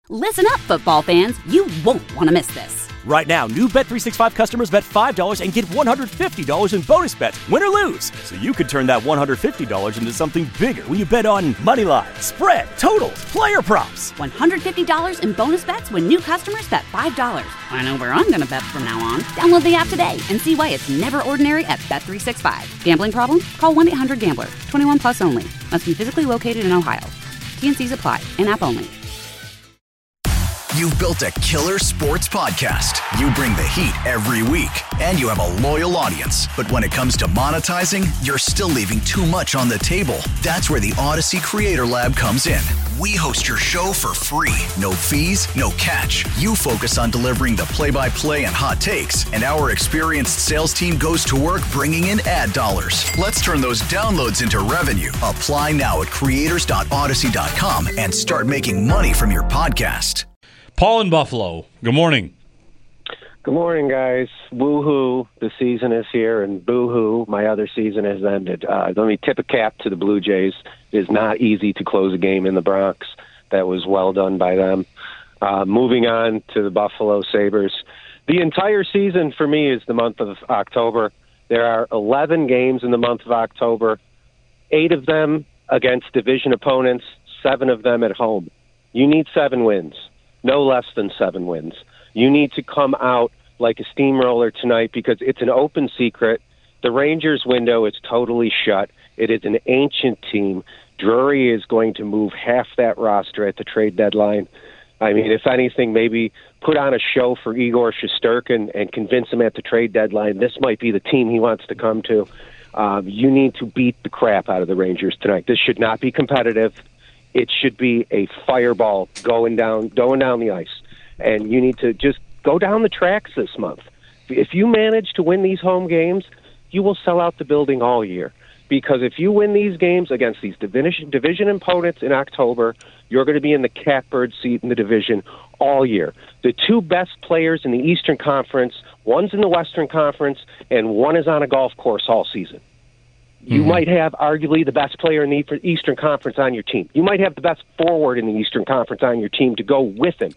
Listen up, football fans. You won't want to miss this. Right now, new Bet365 customers bet $5 and get $150 in bonus bets, win or lose. So you could turn that $150 into something bigger when you bet on money line, spread, totals, player props. $150 in bonus bets when new customers bet $5. I know where I'm going to bet from now on. Download the app today and see why it's never ordinary at Bet365. Gambling problem? Call 1-800-GAMBLER. 21 plus only. Must be physically located in Ohio. T&Cs apply. In-app only. You've built a killer sports podcast. You bring the heat every week, and you have a loyal audience. But when it comes to monetizing, you're still leaving too much on the table. That's where the Odyssey Creator Lab comes in. We host your show for free. No fees, no catch. You focus on delivering the play-by-play and hot takes, and our experienced sales team goes to work bringing in ad dollars. Let's turn those downloads into revenue. Apply now at creators.odyssey.com and start making money from your podcast. Paul in Buffalo, good morning. Good morning, guys. Woo-hoo, the season is here, and boo-hoo, my other season has ended. Let me tip a cap to the Blue Jays. It is not easy to close a game in the Bronx. That was well done by them. Moving on to the Buffalo Sabres. The entire season for me is the month of October. There are 11 games in the month of October, 8 of them against division opponents, 7 of them at home. You need 7 wins. No less than 7 wins. You need to come out like a steamroller tonight because it's an open secret. The Rangers' window is totally shut. It is an ancient team. Drury is going to move half that roster at the trade deadline. I mean, if anything, maybe put on a show for Igor Shesterkin and convince him at the trade deadline this might be the team he wants to come to. You need to beat the crap out of the Rangers tonight. This should not be competitive. It should be a fireball going down the ice. And you need to just go down the tracks this month. If you manage to win these home games, you will sell out the building all year. Because if you win these games against these division opponents in October, you're going to be in the catbird seat in the division all year. The 2 best players in the Eastern Conference, one's in the Western Conference, and one is on a golf course all season. You might have arguably the best player in the Eastern Conference on your team. You might have the best forward in the Eastern Conference on your team to go with him.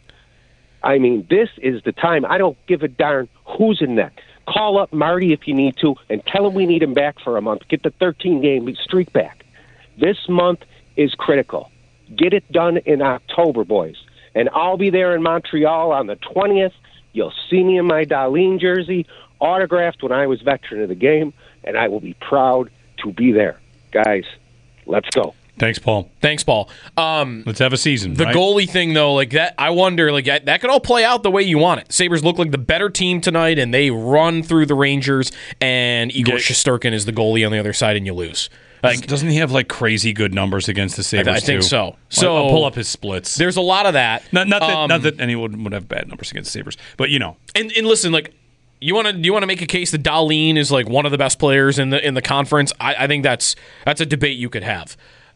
I mean, this is the time. I don't give a darn who's in that. Call up Marty if you need to and tell him we need him back for a month. Get the 13-game streak back. This month is critical. Get it done in October, boys. And I'll be there in Montreal on the 20th. You'll see me in my Darlene jersey, autographed when I was veteran of the game, and I will be proud to be there. Guys, let's go. Thanks, Paul. Let's have a season. The goalie thing, though, like that, I wonder, like that could all play out the way you want it. Sabres look like the better team tonight, and they run through the Rangers, and Igor Shesterkin is the goalie on the the other side, and you lose. Like, doesn't he have like crazy good numbers against the Sabres? I think so. So I'll pull up his splits. There's a lot of that. Not that anyone would have bad numbers against the Sabres, but you know. And listen, like. You want to make a case that Dahlin is like one of the best players in the conference? I think that's a debate you could have.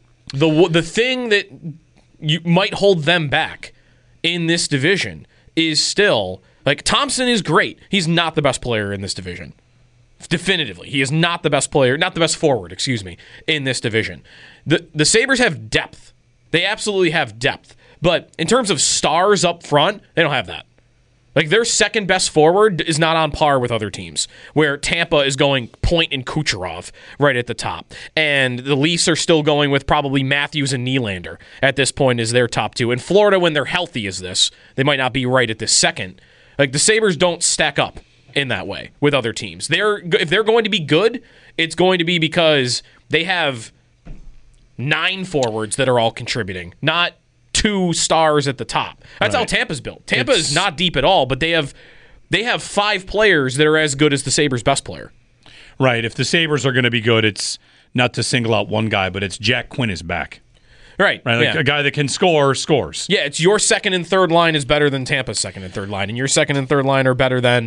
The thing that you might hold them back in this division is still like Thompson is great. He's not the best player in this division. Definitively, he is not the best player, not the best forward, in this division. The Sabres have depth. They absolutely have depth. But in terms of stars up front, they don't have that. Like, their second best forward is not on par with other teams, where Tampa is going Point and Kucherov right at the top. And the Leafs are still going with probably Matthews and Nylander at this point as their top 2. And Florida, when they're healthy as this, they might not be right at this second. Like, the Sabres don't stack up in that way with other teams. If they're going to be good, it's going to be because they have 9 forwards that are all contributing, not 2 stars at the top. That's how Tampa's built. Tampa is not deep at all, but they have 5 players that are as good as the Sabres' best player. Right. If the Sabres are going to be good, it's not to single out one guy, but it's Jack Quinn is back. Right. Like a guy that can score, scores. Yeah, it's your second and third line is better than Tampa's second and third line, and your second and third line are better than,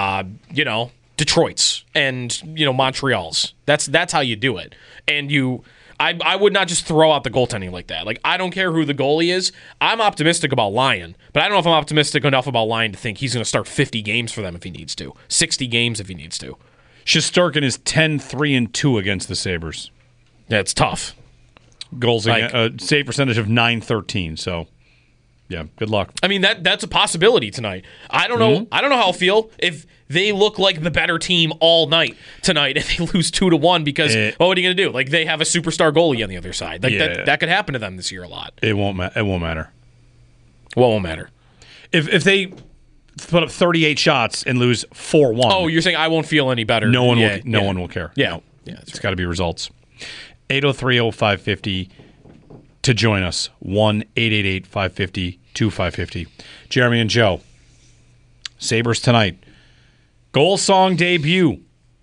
Detroit's and, Montreal's. That's how you do it. And I would not just throw out the goaltending like that. Like, I don't care who the goalie is. I'm optimistic about Lyon, but I don't know if I'm optimistic enough about Lyon to think he's going to start 50 games for them if he needs to, 60 games if he needs to. Shesterkin is 10-3-2 against the Sabres. Yeah, it's tough. Goals, save percentage of .913, so Yeah, good luck. I mean, that's a possibility tonight. I don't know. I don't know how I'll feel if they look like the better team all night tonight and they lose 2-1 because what are you going to do? Like, they have a superstar goalie on the other side. Like that could happen to them this year a lot. It won't matter. What won't matter? If they put up 38 shots and lose 4-1. Oh, you're saying I won't feel any better. No one will care. Yeah. No. Yeah, It's got to be results. 803-0550 to join us. 1-888-550-2550. Jeremy and Joe. Sabres tonight. Goal song debut.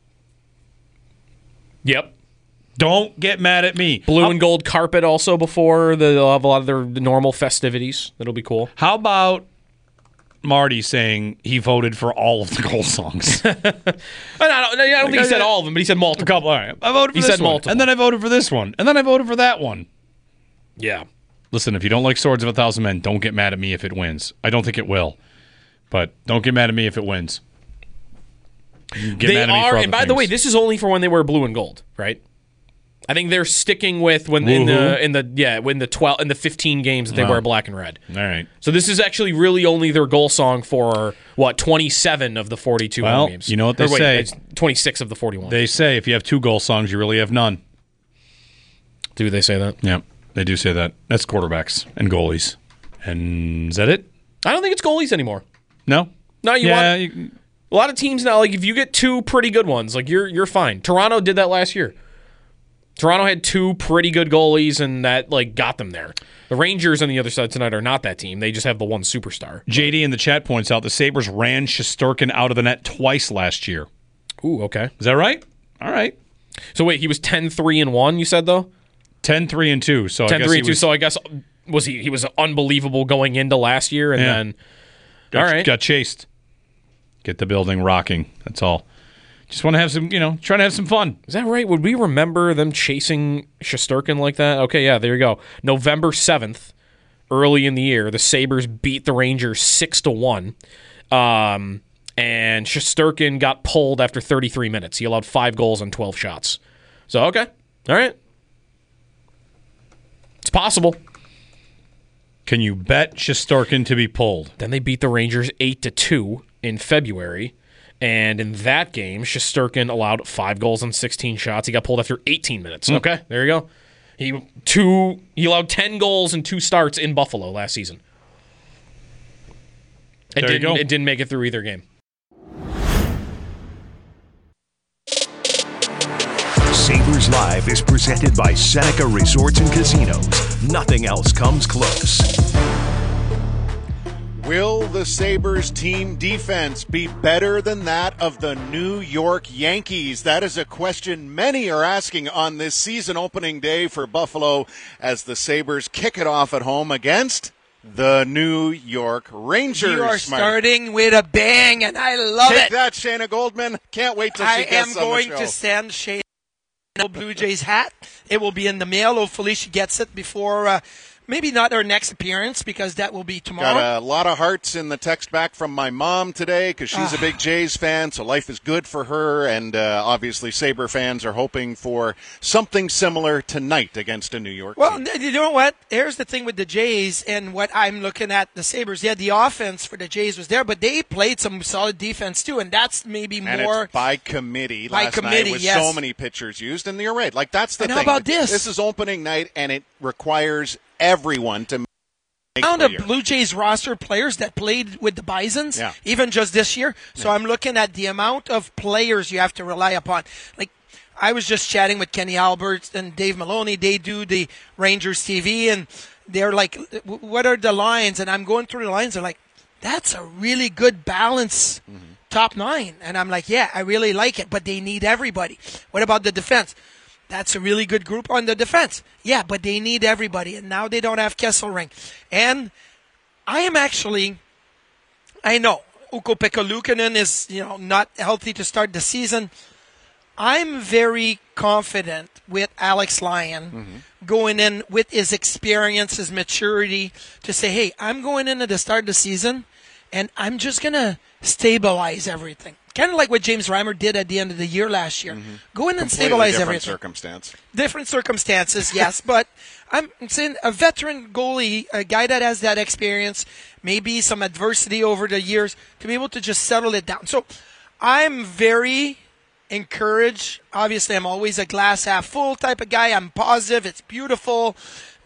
Yep. Don't get mad at me. Blue and gold carpet also before they'll have a lot of their normal festivities. That'll be cool. How about Marty saying he voted for all of the goal songs? I don't think he said all of them, but he said multiple. A couple. All right. I voted for this one. Multiple. And then I voted for this one. And then I voted for that one. Yeah. Listen, if you don't like Swords of a Thousand Men, don't get mad at me if it wins. I don't think it will. But don't get mad at me if it wins. They are, and by the way, this is only for when they wear blue and gold, right? I think they're sticking with when in the 15 games that they wear black and red. All right. So this is actually really only their goal song for 27 of the 42 home games. You know what they say? It's 26 of the 41. They say if you have 2 goal songs, you really have none. Do they say that? Yeah, they do say that. That's quarterbacks and goalies. And is that it? I don't think it's goalies anymore. No. No, a lot of teams now. Like if you get 2 pretty good ones, like you're fine. Toronto did that last year. Toronto had 2 pretty good goalies, and that got them there. The Rangers on the other side tonight are not that team. They just have the one superstar. JD in the chat points out the Sabres ran Shesterkin out of the net twice last year. Ooh, okay. Is that right? All right. So wait, he was 10-3-1, you said, though? 10-3-2. So 10-3-2. So I guess he was unbelievable going into last year, and then got chased. Get the building rocking. That's all. Just want to have some, trying to have some fun. Is that right? Would we remember them chasing Shesterkin like that? Okay, yeah, there you go. November 7th, early in the year, the Sabres beat the Rangers 6-1. And Shesterkin got pulled after 33 minutes. He allowed 5 goals on 12 shots. So, okay. All right. It's possible. Can you bet Shesterkin to be pulled? Then they beat the Rangers 8-2 in February. And in that game, Shesterkin allowed 5 goals on 16 shots. He got pulled after 18 minutes. Okay, there you go. He allowed 10 goals and 2 starts in Buffalo last season. It didn't make it through either game. Sabres Live is presented by Seneca Resorts and Casinos. Nothing else comes close. Will the Sabres team defense be better than that of the New York Yankees? That is a question many are asking on this season opening day for Buffalo as the Sabres kick it off at home against the New York Rangers. You are starting with a bang, and I love it. Take that, Shayna Goldman. Can't wait till she gets on the show. I am going to send Shayna a Blue Jays hat. It will be in the mail. Hopefully she gets it before... maybe not her next appearance because that will be tomorrow. Got a lot of hearts in the text back from my mom today because she's a big Jays fan, so life is good for her. And obviously Sabre fans are hoping for something similar tonight against a New York team. You know what? Here's the thing with the Jays and what I'm looking at the Sabres. Yeah, the offense for the Jays was there, but they played some solid defense too, and that's maybe and more... it's by committee last night with so many pitchers used, and you're right. Like, that's the thing. How about this? This is opening night, and it requires everyone to make the Blue Jays roster players that played with the Bisons, even just this year. So I'm looking at the amount of players you have to rely upon. Like, I was just chatting with Kenny Albert and Dave Maloney. They do the Rangers TV, and they're like, what are the lines? And I'm going through the lines. They're like, that's a really good balance, top 9. And I'm like, yeah, I really like it, but they need everybody. What about the defense? That's a really good group on the defense. Yeah, but they need everybody, and now they don't have Kesselring. And I know Ukko-Pekka Luukkonen is not healthy to start the season. I'm very confident with Alex Lyon going in with his experience, his maturity, to say, hey, I'm going in at the start of the season, and I'm just going to stabilize everything. Kind of like what James Reimer did at the end of the year last year. Go in and stabilize everything. Different Different circumstances, yes. But I'm saying a veteran goalie, a guy that has that experience, maybe some adversity over the years, to be able to just settle it down. So I'm very encouraged. Obviously, I'm always a glass half full type of guy. I'm positive. It's beautiful.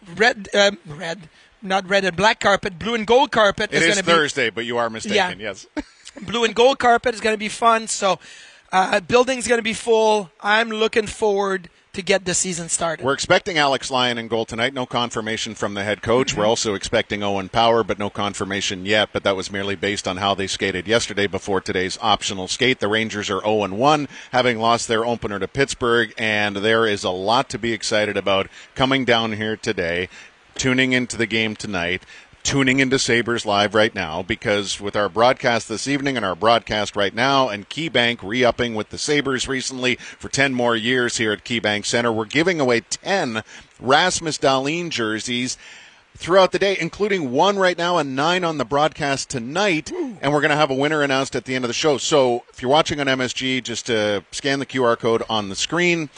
Not red and black carpet, blue and gold carpet. It is Thursday, but you are mistaken, yes. Blue and gold carpet is going to be fun. So building's going to be full. I'm looking forward to get the season started. We're expecting Alex Lyon in goal tonight. No confirmation from the head coach. We're also expecting Owen Power, but no confirmation yet. But that was merely based on how they skated yesterday before today's optional skate. The Rangers are 0-1, having lost their opener to Pittsburgh, and there is a lot to be excited about coming down here today, tuning into the game tonight, tuning into Sabres Live right now, because with our broadcast this evening and our broadcast right now, and KeyBank re-upping with the Sabres recently for 10 more years here at KeyBank Center, we're giving away 10 Rasmus Dahlin jerseys throughout the day, including 1 right now and 9 on the broadcast tonight, and we're going to have a winner announced at the end of the show. So if you're watching on MSG, just scan the QR code on the screen,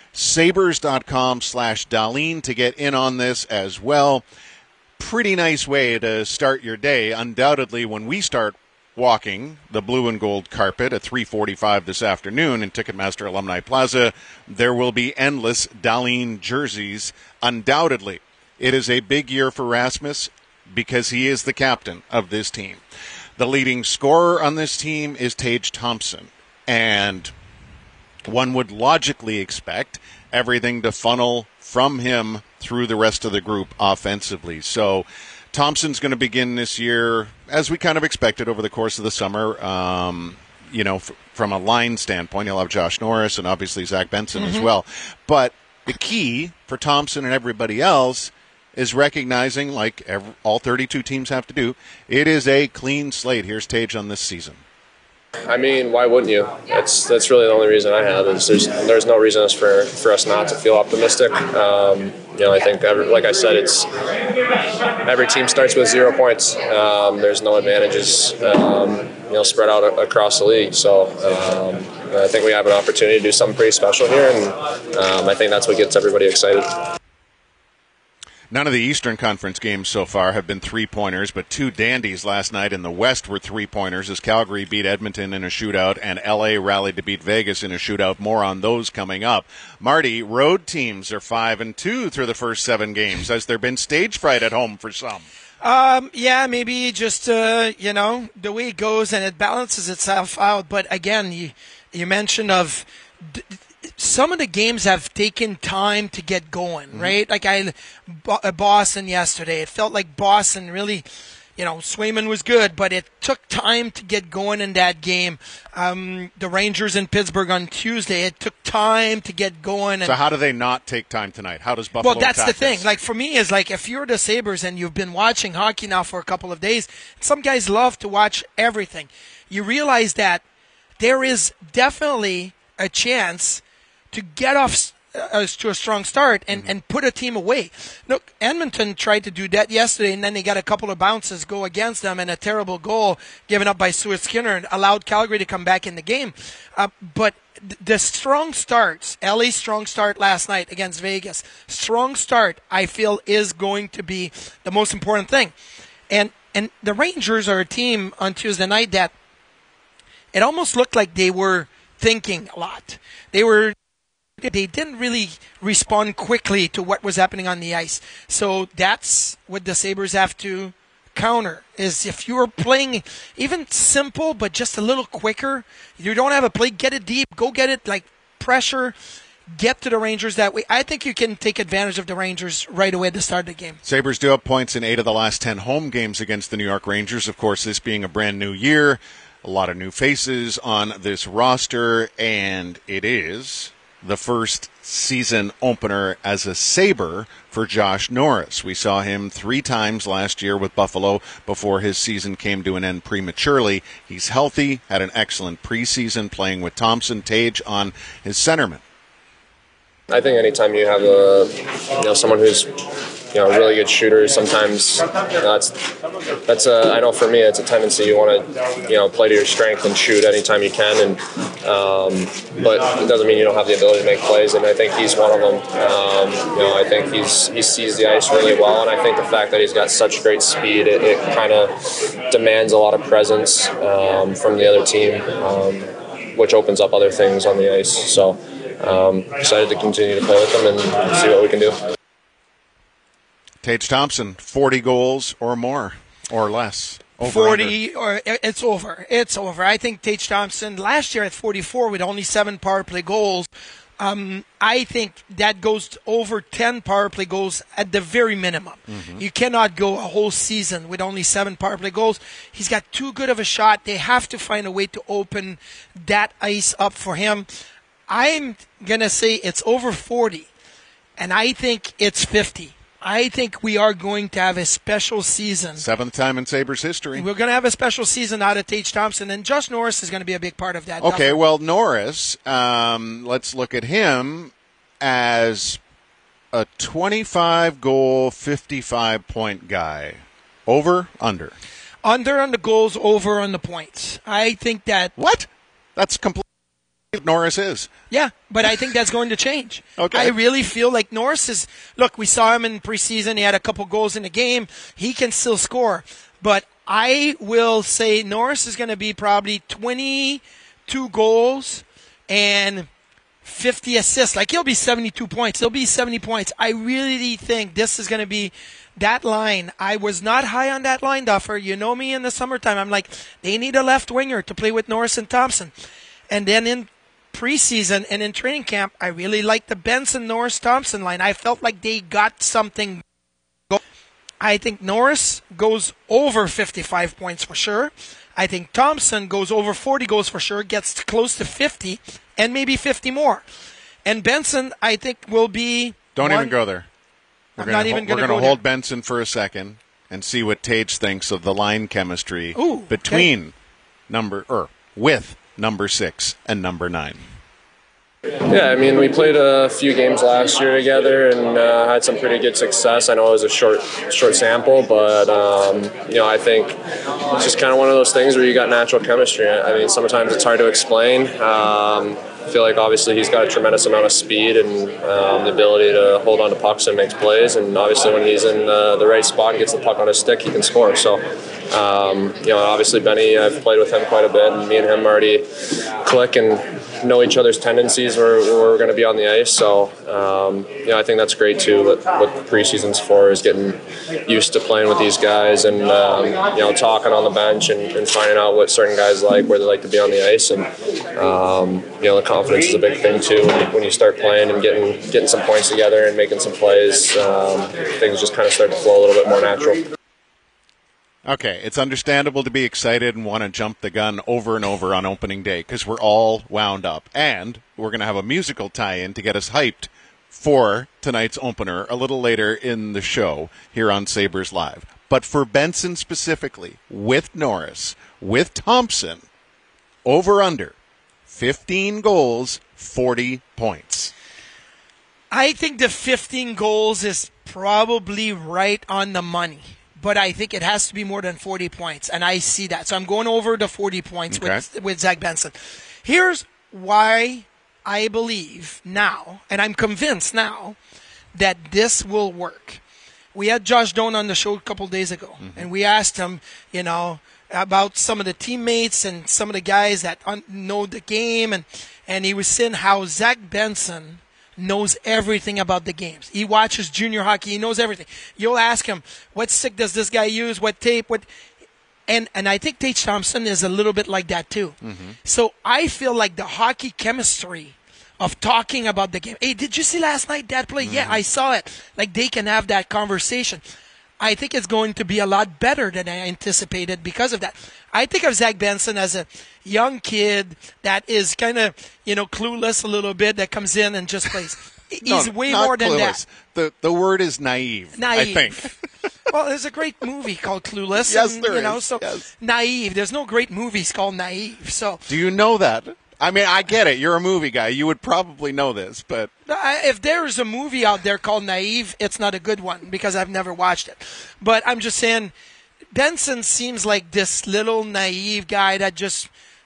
sabres.com/Dahlin to get in on this as well. Pretty nice way to start your day. Undoubtedly, when we start walking the blue and gold carpet at 3:45 this afternoon in Ticketmaster Alumni Plaza, there will be endless Dahlin jerseys. Undoubtedly, it is a big year for Rasmus because he is the captain of this team. The leading scorer on this team is Tage Thompson, and one would logically expect everything to funnel from him through the rest of the group offensively. So Thompson's going to begin this year, as we kind of expected over the course of the summer. From a line standpoint, he'll have Josh Norris and obviously Zach Benson as well. But the key for Thompson and everybody else is recognizing, like all 32 teams have to do, it is a clean slate. Here's Tage on this season. I mean, why wouldn't you? That's really the only reason I have. Is there's no reason for us not to feel optimistic. I think, like I said, it's every team starts with 0 points. There's no advantages, spread out across the league. So I think we have an opportunity to do something pretty special here, and I think that's what gets everybody excited. None of the Eastern Conference games so far have been three-pointers, but 2 dandies last night in the West were three-pointers as Calgary beat Edmonton in a shootout and L.A. rallied to beat Vegas in a shootout. More on those coming up. Marty, road teams are 5-2 through the first 7 games. Has there been stage fright at home for some? Maybe just, the way it goes and it balances itself out. But again, you mentioned of some of the games have taken time to get going, right? Like Boston yesterday, it felt like Boston really, Swayman was good, but it took time to get going in that game. The Rangers in Pittsburgh on Tuesday, it took time to get going. So how do they not take time tonight? How does Buffalo Well, that's the thing. this? Like, for me, is like if you're the Sabres and you've been watching hockey now for a couple of days, some guys love to watch everything. You realize that there is definitely a chance to get off to a strong start and put a team away. Look, Edmonton tried to do that yesterday, and then they got a couple of bounces go against them, and a terrible goal given up by Stuart Skinner and allowed Calgary to come back in the game. But the strong starts, LA's strong start last night against Vegas, strong start, I feel, is going to be the most important thing. And the Rangers are a team on Tuesday night that it almost looked like they were thinking a lot. They didn't really respond quickly to what was happening on the ice. So that's what the Sabres have to counter, is if you're playing even simple but just a little quicker, you don't have a play, get it deep, go get it, like pressure, get to the Rangers that way. I think you can take advantage of the Rangers right away at the start of the game. Sabres do have points in 8 of the last 10 home games against the New York Rangers. Of course, this being a brand new year, a lot of new faces on this roster, and it is the first season opener as a Sabre for Josh Norris. We saw him 3 times last year with Buffalo before his season came to an end prematurely. He's healthy, had an excellent preseason playing with Thompson. Tage on his centerman. I think anytime you have someone who's a really good shooter, sometimes that's I know for me it's a tendency you want to play to your strength and shoot anytime you can, and but it doesn't mean you don't have the ability to make plays, and I think he's one of them. I think he sees the ice really well, and I think the fact that he's got such great speed, it kind of demands a lot of presence from the other team, which opens up other things on the ice. So excited to continue to play with him and see what we can do. Tage Thompson, 40 goals or more or less. Over 40 or it's over. It's over. I think Tage Thompson last year at 44 with only 7 power play goals. I think that goes to over 10 power play goals at the very minimum. Mm-hmm. You cannot go a whole season with only 7 power play goals. He's got too good of a shot. They have to find a way to open that ice up for him. I'm going to say it's over 40, and I think it's 50. I think we are going to have a special season. 7th time in Sabres history. We're going to have a special season out of Tage Thompson, and Josh Norris is going to be a big part of that. Okay, well, Norris, let's look at him as a 25-goal, 55-point guy. Over, under? Under on the goals, over on the points. I think that... What? That's completely... Norris is. Yeah, but I think that's going to change. Okay. I really feel like Norris is... Look, we saw him in preseason. He had a couple goals in the game. He can still score. But I will say Norris is going to be probably 22 goals and 50 assists. Like, he'll be 72 points. He'll be 70 points. I really think this is going to be that line. I was not high on that line, Duffer. You know me in the summertime. I'm like, they need a left winger to play with Norris and Thompson. And then in preseason and in training camp, I really liked the Benson, Norris, Thompson line. I felt like they got something. I think Norris goes over 55 points for sure. I think Thompson goes over 40 goals for sure, gets close to 50, and maybe 50 more. And Benson, I think, will be... Don't even go there. We're going to hold Benson for a second and see what Tage thinks of the line chemistry between with number 6 and number 9. Yeah, I mean, we played a few games last year together and had some pretty good success. I know it was a short sample, but I think it's just kind of one of those things where you got natural chemistry. I mean, sometimes it's hard to explain. I feel like obviously he's got a tremendous amount of speed and the ability to hold on to pucks and makes plays. And obviously when he's in the right spot and gets the puck on his stick, he can score. So, obviously Benny, I've played with him quite a bit, and me and him already click and know each other's tendencies where we're going to be on the ice. So, I think that's great too. What preseason's for is getting used to playing with these guys and, talking on the bench and finding out what certain guys like, where they like to be on the ice. And, the confidence is a big thing too. When you start playing and getting some points together and making some plays, things just kind of start to flow a little bit more natural. Okay, it's understandable to be excited and want to jump the gun over and over on opening day because we're all wound up. And we're going to have a musical tie-in to get us hyped for tonight's opener a little later in the show here on Sabres Live. But for Benson specifically, with Norris, with Thompson, over-under, 15 goals, 40 points. I think the 15 goals is probably right on the money. But I think it has to be more than 40 points, and I see that. So I'm going over the 40 points with Zach Benson. Here's why I believe now, and I'm convinced now, that this will work. We had Josh Doan on the show a couple days ago, and we asked him, about some of the teammates and some of the guys that know the game, and he was saying how Zach Benson knows everything about the games. He watches junior hockey. He knows everything. You'll ask him, what stick does this guy use? What tape? And I think Tage Thompson is a little bit like that too. Mm-hmm. So I feel like the hockey chemistry of talking about the game. Hey, did you see last night that play? Mm-hmm. Yeah, I saw it. Like they can have that conversation. I think it's going to be a lot better than I anticipated because of that. I think of Zach Benson as a young kid that is kind of, clueless a little bit, that comes in and just plays. He's way more than clueless. That. The word is naive, I think. Well, there's a great movie called Clueless. Yes, there is. Yes. Naive. There's no great movies called Naive. So. Do you know that? I mean, I get it. You're a movie guy. You would probably know this, but... If there's a movie out there called Naive, it's not a good one because I've never watched it. But I'm just saying, Benson seems like this little naive guy that just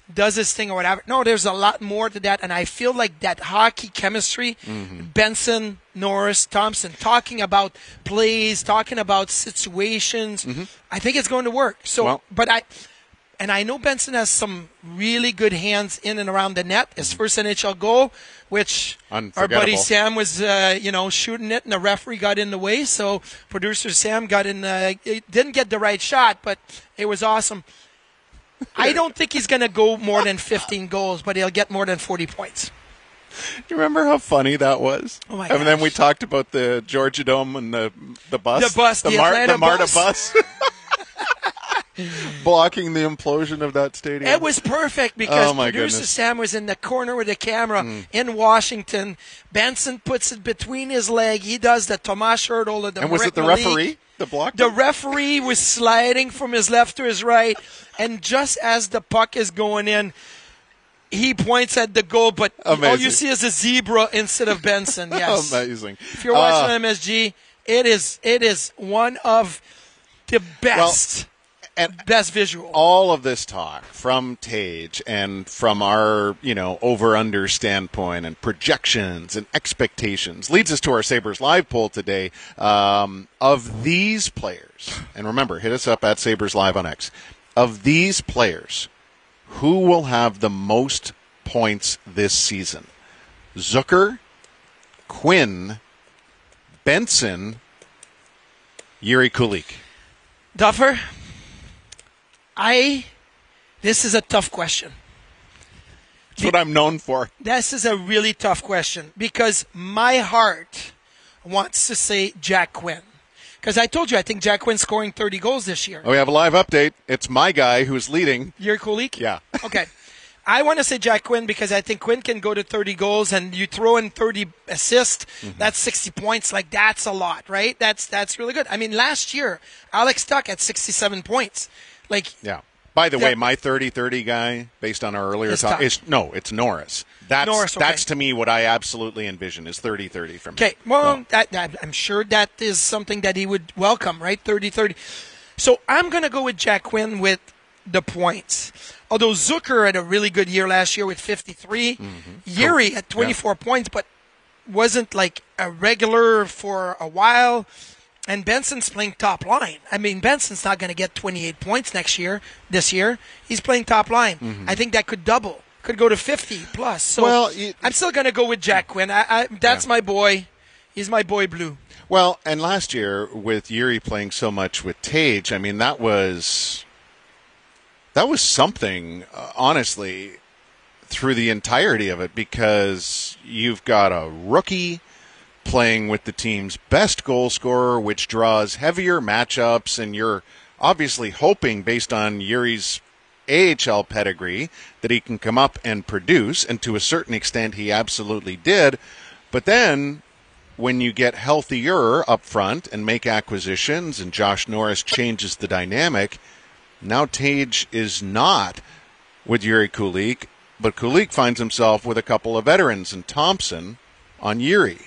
does his thing or whatever. No, there's a lot more to that, and I feel like that hockey chemistry, Benson, Norris, Thompson, talking about plays, talking about situations, I think it's going to work. So, I know Benson has some really good hands in and around the net. His first NHL goal, which our buddy Sam was, shooting it, and the referee got in the way. So producer Sam got in. Didn't get the right shot, but it was awesome. I don't think he's going to go more than 15 goals, but he'll get more than 40 points. Do you remember how funny that was? Oh my gosh. And then we talked about the Georgia Dome and the bus. The Atlanta MARTA bus. Blocking the implosion of that stadium. It was perfect because producer Sam was in the corner with the camera in Washington. Benson puts it between his leg. He does the Tomas Hertl of the And was it the referee that blocked The him? referee was sliding from his left to his right, and just as the puck is going in, he points at the goal, but all you see is a zebra instead of Benson. Yes. Amazing. If you're watching MSG, it is one of the best. And best visual. All of this talk from Tage and from our, over-under standpoint and projections and expectations leads us to our Sabres Live poll today of these players. And remember, hit us up at Sabres Live on X. Of these players, who will have the most points this season? Zucker, Quinn, Benson, Jiri Kulich. Duffer? This is a tough question. That's what I'm known for. This is a really tough question because my heart wants to say Jack Quinn. Because I told you, I think Jack Quinn's scoring 30 goals this year. Oh, we have a live update. It's my guy who's leading. Jiri Kulich? Yeah. Okay. I want to say Jack Quinn because I think Quinn can go to 30 goals, and you throw in 30 assists, that's 60 points. Like, that's a lot, right? That's really good. I mean, last year, Alex Tuch had 67 points. Yeah. By the way, my 30-30 guy, based on our earlier talk, it's Norris. That's to me what I absolutely envision is 30-30 from him. Okay, well, I'm sure that is something that he would welcome, right? 30-30. So I'm going to go with Jack Quinn with the points. Although Zucker had a really good year last year with 53. Jiri had 24 points, but wasn't like a regular for a while. And Benson's playing top line. I mean, Benson's not going to get 28 points this year. He's playing top line. I think that could double. Could go to 50 plus. So I'm still going to go with Jack Quinn. That's my boy. He's my boy blue. Well, and last year with Jiri playing so much with Tage, I mean, that was something, honestly, through the entirety of it, because you've got a rookie playing with the team's best goal scorer, which draws heavier matchups, and you're obviously hoping, based on Yuri's AHL pedigree, that he can come up and produce, and to a certain extent he absolutely did. But then when you get healthier up front and make acquisitions, and Josh Norris changes the dynamic, now Tage is not with Jiri Kulich, but Kulich finds himself with a couple of veterans, and Thompson on Jiri.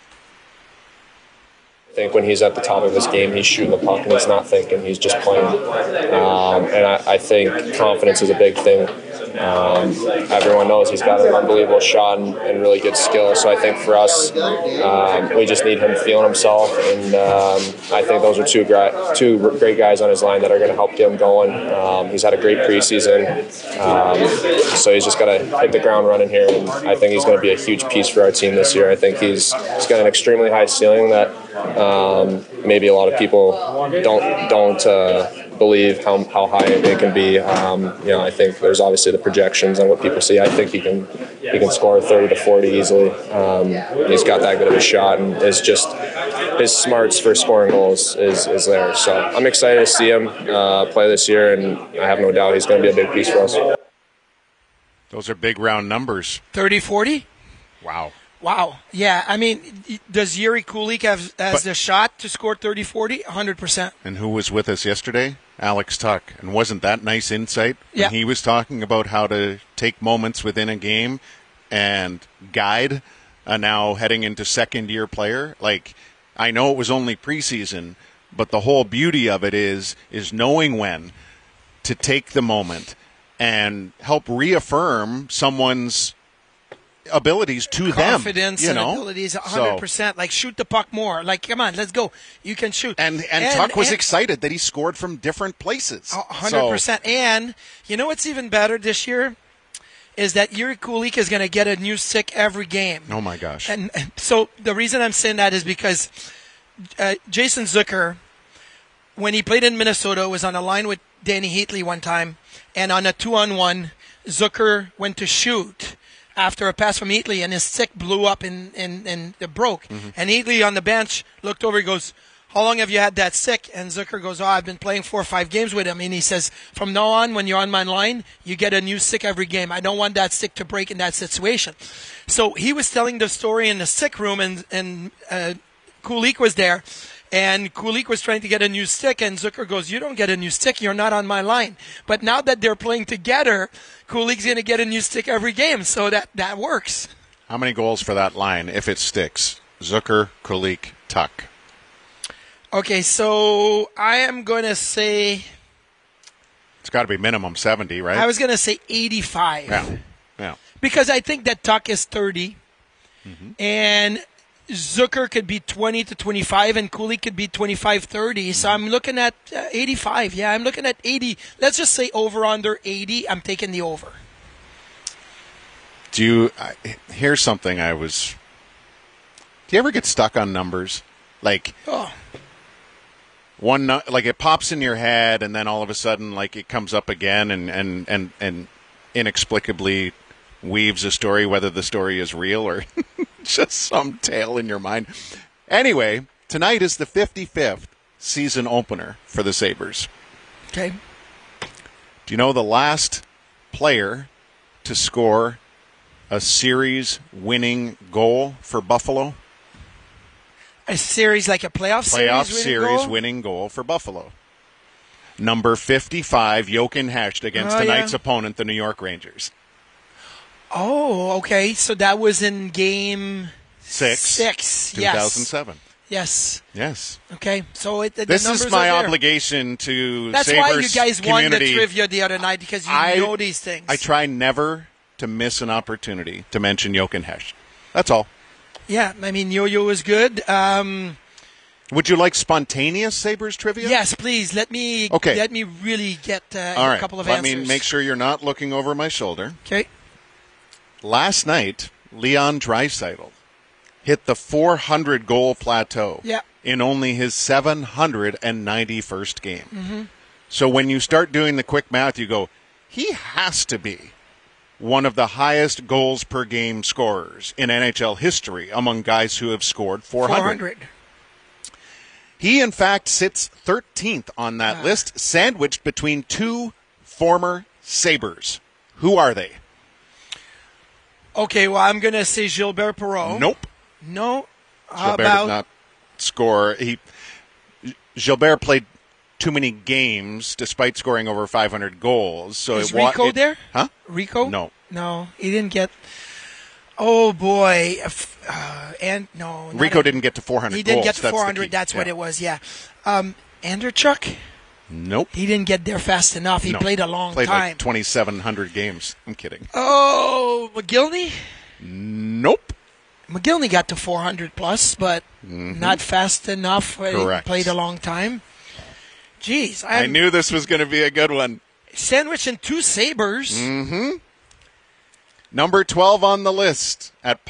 I think when he's at the top of his game, he's shooting the puck and he's not thinking, he's just playing. And I think confidence is a big thing. Everyone knows he's got an unbelievable shot and really good skill. So I think for us, we just need him feeling himself. And I think those are two great guys on his line that are going to help get him going. He's had a great preseason. So he's just got to hit the ground running here. And I think he's going to be a huge piece for our team this year. I think he's got an extremely high ceiling that maybe a lot of people don't believe how high it can be. I think there's obviously the projections on what people see. I think he can score 30 to 40 easily. He's got that good of a shot, and is just his smarts for scoring goals is there. So I'm excited to see him play this year, and I have no doubt he's going to be a big piece for us. Those are big round numbers. 30-40? Wow. Yeah, I mean, does Jiri Kulich have the shot to score 30-40? 100%. And who was with us yesterday? Alex Tuch. And wasn't that nice insight? Yeah. When he was talking about how to take moments within a game and guide a now heading into second-year player. Like, I know it was only preseason, but the whole beauty of it is knowing when to take the moment and help reaffirm someone's abilities to confidence them. and abilities, 100%. Like, shoot the puck more. Like, come on, let's go. You can shoot. And Tuck was excited that he scored from different places. 100%. And you know what's even better this year? Is that Yuri Kulich is going to get a new stick every game. Oh, my gosh. And so the reason I'm saying that is because Jason Zucker, when he played in Minnesota, was on a line with Danny Heatley one time, and on a 2-on-1, Zucker went to shoot after a pass from Heatley, and his stick blew up and broke. Mm-hmm. And Heatley on the bench looked over, he goes, "How long have you had that stick?" And Zucker goes, "I've been playing 4 or 5 games with him." And he says, "From now on, when you're on my line, you get a new stick every game. I don't want that stick to break in that situation." So he was telling the story in the sick room, and Kulich was there. And Kulich was trying to get a new stick, and Zucker goes, "You don't get a new stick. You're not on my line." But now that they're playing together, Kulich's going to get a new stick every game, so that works. How many goals for that line if it sticks? Zucker, Kulich, Tuck. Okay, so I am going to say... It's got to be minimum 70, right? I was going to say 85. Yeah. Because I think that Tuck is 30, and Zucker could be 20 to 25, and Kulich could be 25-30. So I'm looking at 85. Yeah, I'm looking at 80. Let's just say over under 80. I'm taking the over. Here's something do you ever get stuck on numbers? Like, like it pops in your head, and then all of a sudden, like, it comes up again and inexplicably weaves a story, whether the story is real or just some tale in your mind. Anyway, tonight is the 55th season opener for the Sabres. Okay. Do you know the last player to score a series-winning goal for Buffalo? A series, like a playoff series-winning goal for Buffalo. Number 55, Jochen Hecht, against tonight's opponent, the New York Rangers. Oh, okay. So that was in game 6. 2007. Yes. Okay. So this is my obligation to That's Sabres why you guys community. won the trivia the other night, because you know these things. I try never to miss an opportunity to mention Jochen Hecht. That's all. Yeah, I mean, Yo-Yo is good. Would you like spontaneous Sabres trivia? Yes, please. Let me really get a couple of answers. Let me make sure you're not looking over my shoulder. Okay. Last night, Leon Draisaitl hit the 400-goal plateau in only his 791st game. Mm-hmm. So when you start doing the quick math, you go, he has to be one of the highest goals per game scorers in NHL history among guys who have scored 400. He, in fact, sits 13th on that list, sandwiched between 2 former Sabres. Who are they? Okay, well, I'm going to say Gilbert Perreault. Nope. No. Gilbert did not score. Gilbert played too many games despite scoring over 500 goals. So is Rico there? Huh? Rico? No. No, he didn't get... Oh, boy. Rico didn't get to 400 goals. He didn't get to 400. That's what it was, yeah. Andrechuk? Nope. He didn't get there fast enough. He played a long time. Played like 2,700 games. I'm kidding. Oh, McGillney? Nope. McGillney got to 400 plus, but not fast enough. Correct. He played a long time. Jeez. I knew this was going to be a good one. Sandwich and 2 Sabres. Mm-hmm. Number 12 on the list at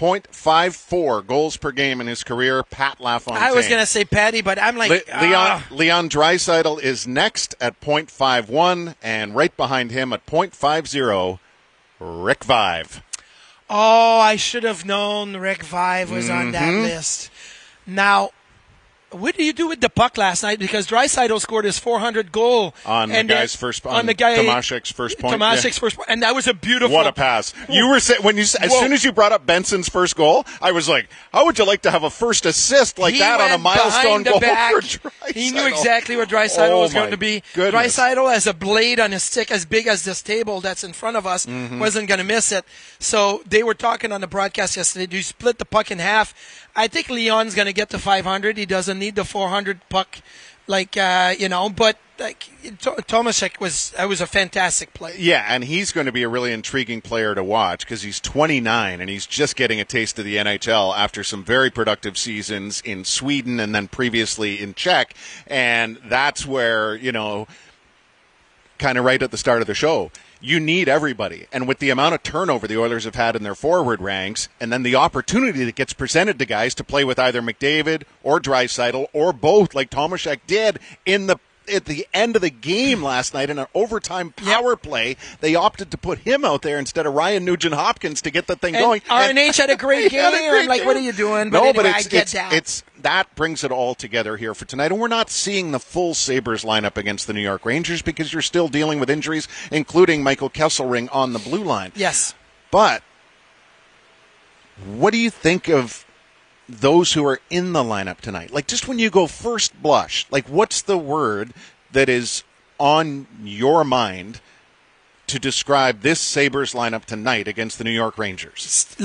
.54 goals per game in his career, Pat LaFontaine. I was going to say Patty, but I'm like... Leon Draisaitl is next at .51, and right behind him at .50, Rick Vaive. Oh, I should have known Rick Vaive was on that list. Now, what did you do with the puck last night? Because Draisaitl scored his 400 goal on Tomaszek's first point. Tomaszek's first point, and that was a beautiful. What a pass! You were saying as soon as you brought up Benson's first goal, I was like, "How would you like to have a first assist like that on a milestone goal for Draisaitl?" He knew exactly where Draisaitl was going to be. Draisaitl has a blade on his stick as big as this table that's in front of us. Wasn't going to miss it. So they were talking on the broadcast yesterday. Do you split the puck in half? I think Leon's going to get to 500. He doesn't need the 400 puck But Tomaszek was a fantastic player. Yeah, and he's going to be a really intriguing player to watch because he's 29 and he's just getting a taste of the NHL after some very productive seasons in Sweden and then previously in Czech. And that's where, kind of right at the start of the show, you need everybody. And with the amount of turnover the Oilers have had in their forward ranks, and then the opportunity that gets presented to guys to play with either McDavid or Draisaitl or both, like Tomaszek did at the end of the game last night in an overtime power play, they opted to put him out there instead of Ryan Nugent-Hopkins to get the thing going. RNH had a great game. I'm like, what are you doing? But I get that. That brings it all together here for tonight. And we're not seeing the full Sabres lineup against the New York Rangers because you're still dealing with injuries, including Michael Kesselring on the blue line. Yes. But what do you think of those who are in the lineup tonight? Like, just when you go first blush, like, what's the word that is on your mind to describe this Sabres lineup tonight against the New York Rangers?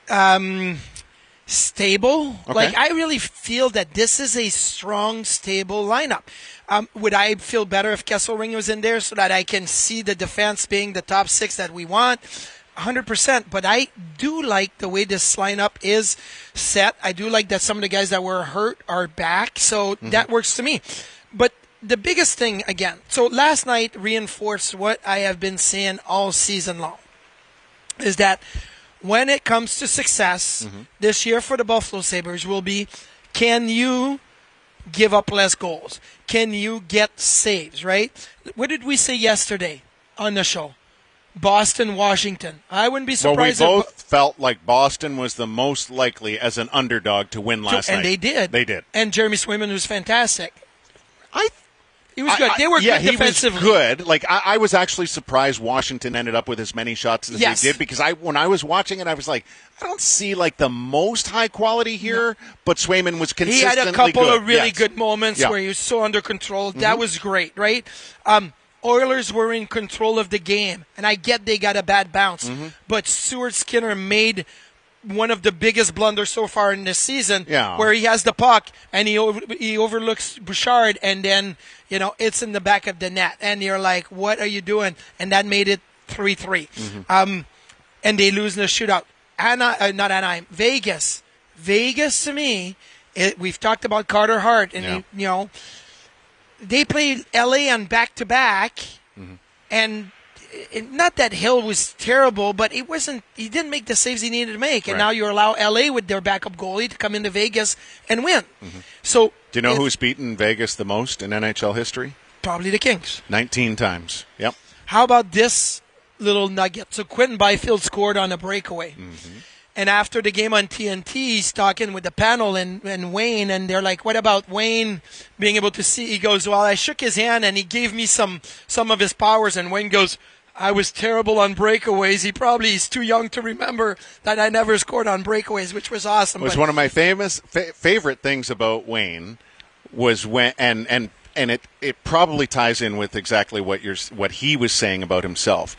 Stable. Okay. Like, I really feel that this is a strong, stable lineup. Would I feel better if Kesselring was in there so that I can see the defense being the top six that we want? 100%. But I do like the way this lineup is set. I do like that some of the guys that were hurt are back. So that works to me. But the biggest thing, again, so last night reinforced what I have been saying all season long, is that when it comes to success this year for the Buffalo Sabres will be, can you give up less goals? Can you get saves, right? What did we say yesterday on the show? Boston, Washington. I wouldn't be surprised. Well, we both felt like Boston was the most likely as an underdog to win last night. And they did. They did. And Jeremy Swayman was fantastic. He was good. They were good defensively. He was good. Like, I was actually surprised Washington ended up with as many shots as they did because when I was watching it, I was like, I don't see like the most high quality here, but Swayman was consistently good. He had a couple of really good moments where he was so under control. That was great, right? Oilers were in control of the game, and I get they got a bad bounce, but Stuart Skinner made one of the biggest blunders so far in this season, where he has the puck and he overlooks Bouchard, and then it's in the back of the net, and you're like, what are you doing? And that made it 3-3. And they lose in the shootout. Not Anaheim, Vegas. Vegas to me, we've talked about Carter Hart, and they played LA on back-to-back, and not that Hill was terrible, but he didn't make the saves he needed to make. And now you allow LA with their backup goalie to come into Vegas and win. So, do you know who's beaten Vegas the most in NHL history? Probably the Kings. 19 times. Yep. How about this little nugget? So Quentin Byfield scored on a breakaway. And after the game on TNT, he's talking with the panel and Wayne, and they're like, what about Wayne being able to see? He goes, well, I shook his hand, and he gave me some of his powers. And Wayne goes, I was terrible on breakaways. He probably is too young to remember that I never scored on breakaways, which was awesome. It was one of my favorite things about Wayne was when and it probably ties in with exactly what he was saying about himself.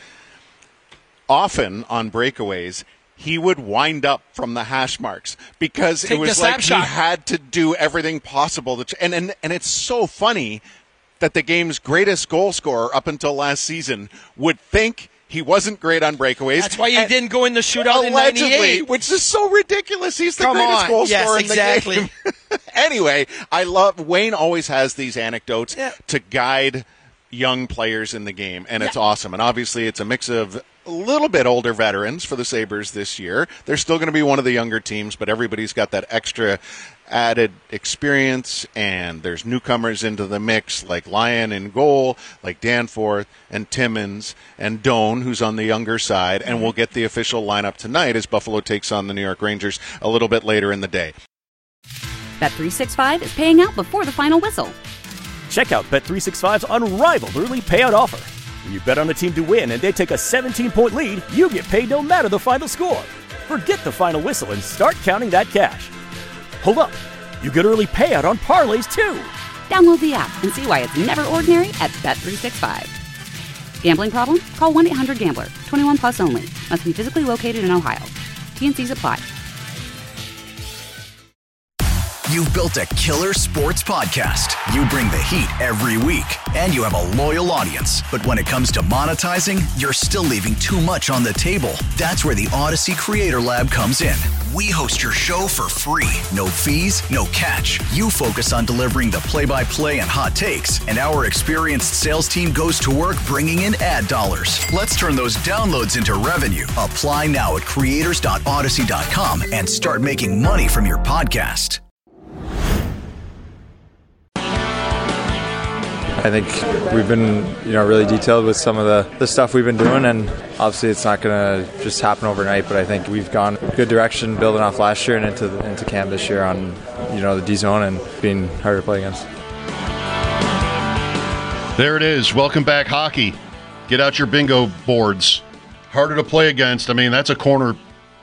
Often on breakaways, he would wind up from the hash marks because it was like he had to do everything possible. And it's so funny that the game's greatest goal scorer up until last season would think he wasn't great on breakaways. That's why he didn't go in the shootout in 98. Which is so ridiculous. He's the greatest goal scorer in the game. Anyway, I love Wayne always has these anecdotes to guide young players in the game, and it's awesome. And obviously it's a mix of a little bit older veterans for the Sabres this year. They're still going to be one of the younger teams, but everybody's got that extra added experience, and there's newcomers into the mix like Lyon in goal, like Danforth and Timmins and Doan, who's on the younger side, and we'll get the official lineup tonight as Buffalo takes on the New York Rangers a little bit later in the day. Bet365 is paying out before the final whistle. Check out Bet365's unrivaled early payout offer. When you bet on a team to win and they take a 17-point lead, you get paid no matter the final score. Forget the final whistle and start counting that cash. Hold up. You get early payout on parlays, too. Download the app and see why it's never ordinary at Bet365. Gambling problem? Call 1-800-GAMBLER. 21 plus only. Must be physically located in Ohio. T&Cs apply. You've built a killer sports podcast. You bring the heat every week, and you have a loyal audience. But when it comes to monetizing, you're still leaving too much on the table. That's where the Odyssey Creator Lab comes in. We host your show for free. No fees, no catch. You focus on delivering the play-by-play and hot takes, and our experienced sales team goes to work bringing in ad dollars. Let's turn those downloads into revenue. Apply now at creators.odyssey.com and start making money from your podcast. I think we've been, really detailed with some of the stuff we've been doing, and obviously it's not going to just happen overnight, but I think we've gone a good direction building off last year and into camp this year on, the D zone and being hard to play against. There it is. Welcome back, hockey. Get out your bingo boards. Harder to play against. I mean, that's a corner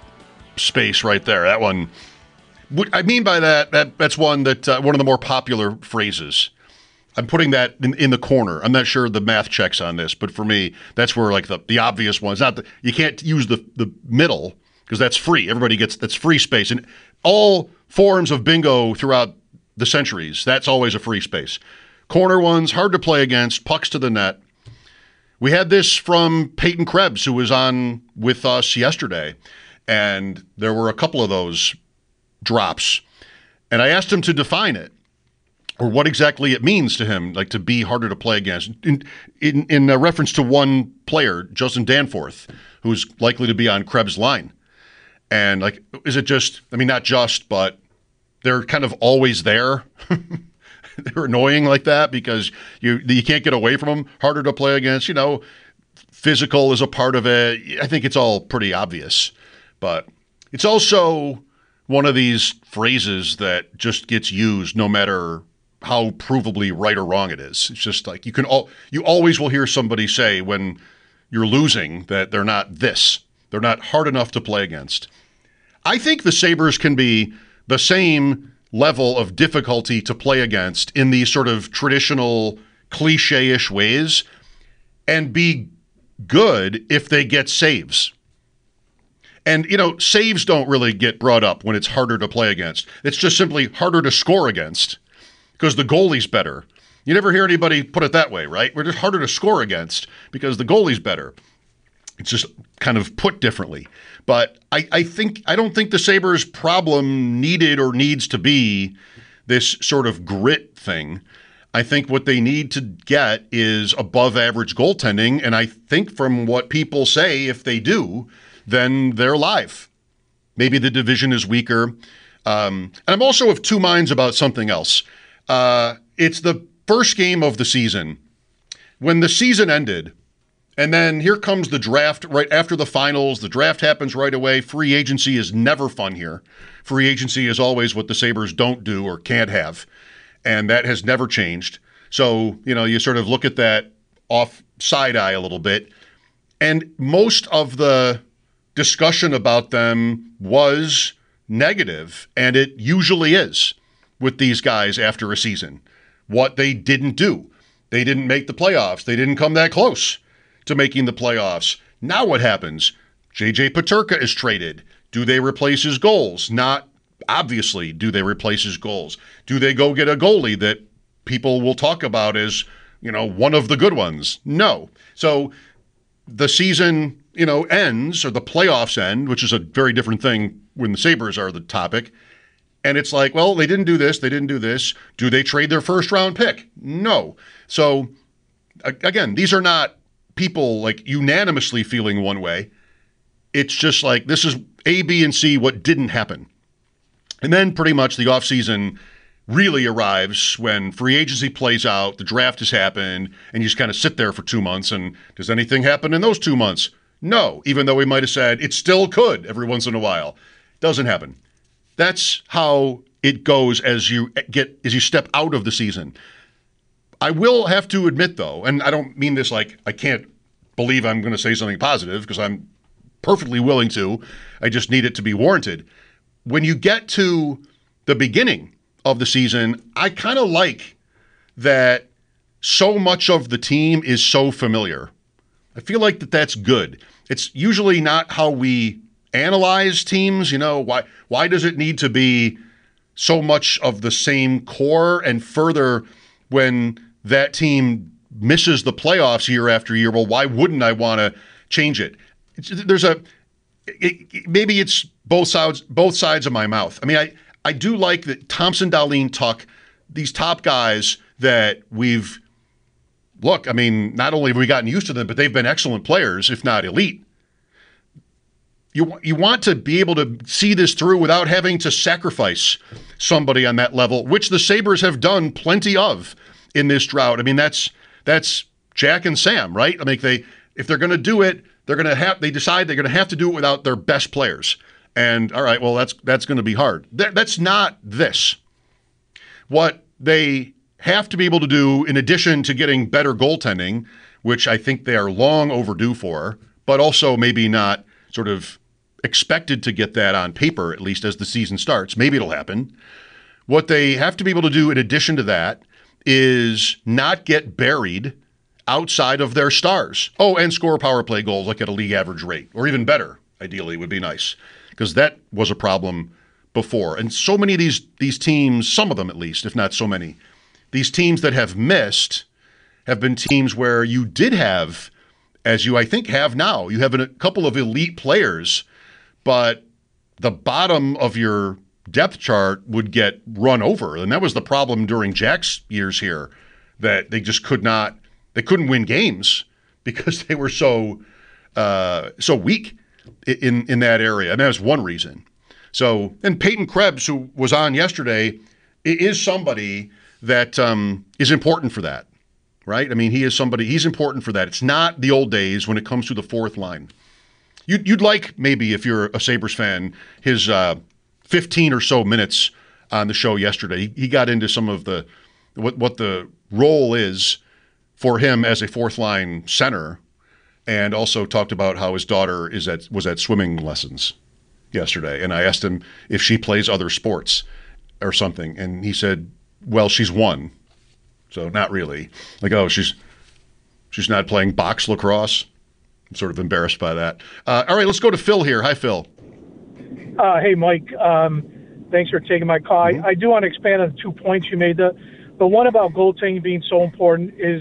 space right there. That one. What I mean by that's one that one of the more popular phrases. I'm putting that in the corner. I'm not sure the math checks on this, but for me, that's where like the obvious ones. You can't use the middle because that's free. Everybody gets that's free space. And all forms of bingo throughout the centuries, that's always a free space. Corner ones, hard to play against, pucks to the net. We had this from Peyton Krebs, who was on with us yesterday, and there were a couple of those drops. And I asked him to define it, or what exactly it means to him, like to be harder to play against. In reference to one player, Justin Danforth, who's likely to be on Krebs' line. And like, is it just, I mean, not just, but they're kind of always there. They're annoying like that because you can't get away from them. Harder to play against, physical is a part of it. I think it's all pretty obvious. But it's also one of these phrases that just gets used no matter how provably right or wrong it is. It's just like you always will hear somebody say when you're losing that they're not this. They're not hard enough to play against. I think the Sabres can be the same level of difficulty to play against in these sort of traditional cliche-ish ways and be good if they get saves. And, saves don't really get brought up when it's harder to play against. It's just simply harder to score against because the goalie's better. You never hear anybody put it that way, right? We're just harder to score against because the goalie's better. It's just kind of put differently. But I don't think the Sabres' problem needed or needs to be this sort of grit thing. I think what they need to get is above average goaltending. And I think from what people say, if they do, then they're live. Maybe the division is weaker. And I'm also of two minds about something else. It's the first game of the season. When the season ended, and then here comes the draft right after the finals. The draft happens right away. Free agency is never fun here. Free agency is always what the Sabres don't do or can't have. And that has never changed. So, you sort of look at that off side eye a little bit. And most of the discussion about them was negative, and it usually is with these guys after a season. What they didn't do. They didn't make the playoffs. They didn't come that close to making the playoffs. Now what happens? J.J. Peterka is traded. Do they replace his goals? Not obviously. Do they replace his goals? Do they go get a goalie that people will talk about as, one of the good ones? No. So the season, ends, or the playoffs end, which is a very different thing when the Sabres are the topic. And it's like, well, they didn't do this. They didn't do this. Do they trade their first round pick? No. So again, these are not people like unanimously feeling one way. It's just like this is A, B, and C, what didn't happen. And then pretty much the offseason really arrives when free agency plays out, the draft has happened, and you just kind of sit there for 2 months. And does anything happen in those 2 months? No, even though we might have said it still could every once in a while. Doesn't happen. That's how it goes as you step out of the season. I will have to admit, though, and I don't mean this like I can't believe I'm going to say something positive because I'm perfectly willing to. I just need it to be warranted. When you get to the beginning of the season, I kind of like that so much of the team is so familiar. I feel like that's good. It's usually not how we analyze teams. Why does it need to be so much of the same core, and further, when that team misses the playoffs year after year, well, why wouldn't I want to change it? Maybe it's both sides of my mouth. I mean, I do like that Thompson, Dahlin, Tuck, these top guys that we've look. I mean, not only have we gotten used to them, but they've been excellent players, if not elite. You want to be able to see this through without having to sacrifice somebody on that level, which the Sabres have done plenty of in this drought. I mean, that's Jack and Sam, right? I mean, if they're going to do it, they decide they're going to have to do it without their best players. And all right, well, that's going to be hard. That's not this. What they have to be able to do, in addition to getting better goaltending, which I think they are long overdue for, but also maybe not sort of expected to get that on paper, at least as the season starts. Maybe it'll happen. What they have to be able to do in addition to that is not get buried outside of their stars. Oh, and score power play goals like at a league average rate, or even better, ideally, would be nice, because that was a problem before. And so many of these teams, some of them at least, if not so many, these teams that have missed have been teams where you did have, as you I think have now, you have a couple of elite players, but the bottom of your depth chart would get run over. And that was the problem during Jack's years here, that they just couldn't win games because they were so weak in that area. And that was one reason. So, and Peyton Krebs, who was on yesterday, is somebody that is important for that, right? I mean, he's important for that. It's not the old days when it comes to the fourth line. You'd like, maybe if you're a Sabres fan, his 15 or so minutes on the show yesterday. He got into some of what the role is for him as a fourth line center, and also talked about how his daughter was at swimming lessons yesterday. And I asked him if she plays other sports or something, and he said, well, she's one, so not really. Like, oh, she's not playing box lacrosse. I'm sort of embarrassed by that. All right, let's go to Phil here. Hi, Phil. Hey, Mike. Thanks for taking my call. I do want to expand on 2 points you made. The one about goaltending being so important is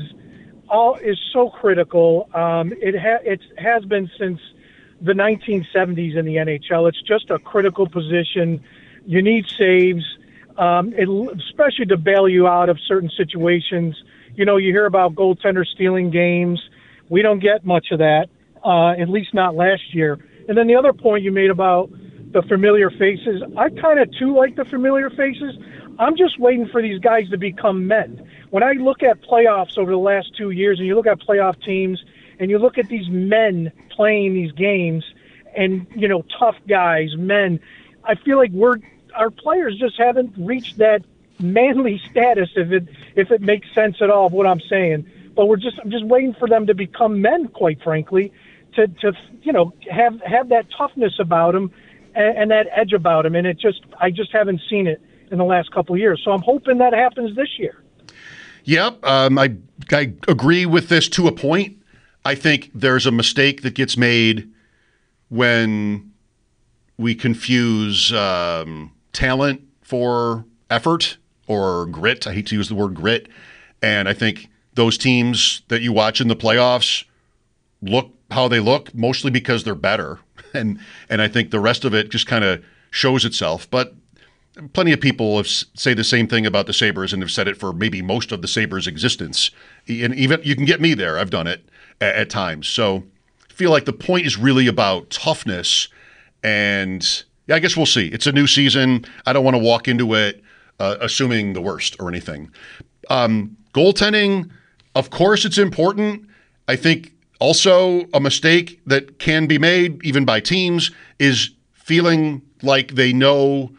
so critical. It has been since the 1970s in the NHL. It's just a critical position. You need saves, especially to bail you out of certain situations. You know, you hear about goaltenders stealing games. We don't get much of that, at least not last year. And then the other point you made about the familiar faces, I kind of too like the familiar faces. I'm just waiting for these guys to become men. When I look at playoffs over the last 2 years, and you look at playoff teams, and you look at these men playing these games, and, you know, tough guys, men, I feel like our players just haven't reached that manly status, if it makes sense at all of what I'm saying. But I'm just waiting for them to become men, quite frankly, to you know, have that toughness about them and that edge about them. And I just haven't seen it in the last couple of years. So I'm hoping that happens this year. Yep, I agree with this to a point. I think there's a mistake that gets made when we confuse talent for effort or grit. I hate to use the word grit. And I think those teams that you watch in the playoffs look how they look, mostly because they're better. And I think the rest of it just kind of shows itself. But plenty of people say the same thing about the Sabres and have said it for maybe most of the Sabres' existence. And even you can get me there. I've done it at times. So I feel like the point is really about toughness. And yeah, I guess we'll see. It's a new season. I don't want to walk into it assuming the worst or anything. Goaltending, of course, it's important. I think also a mistake that can be made, even by teams, is feeling like they know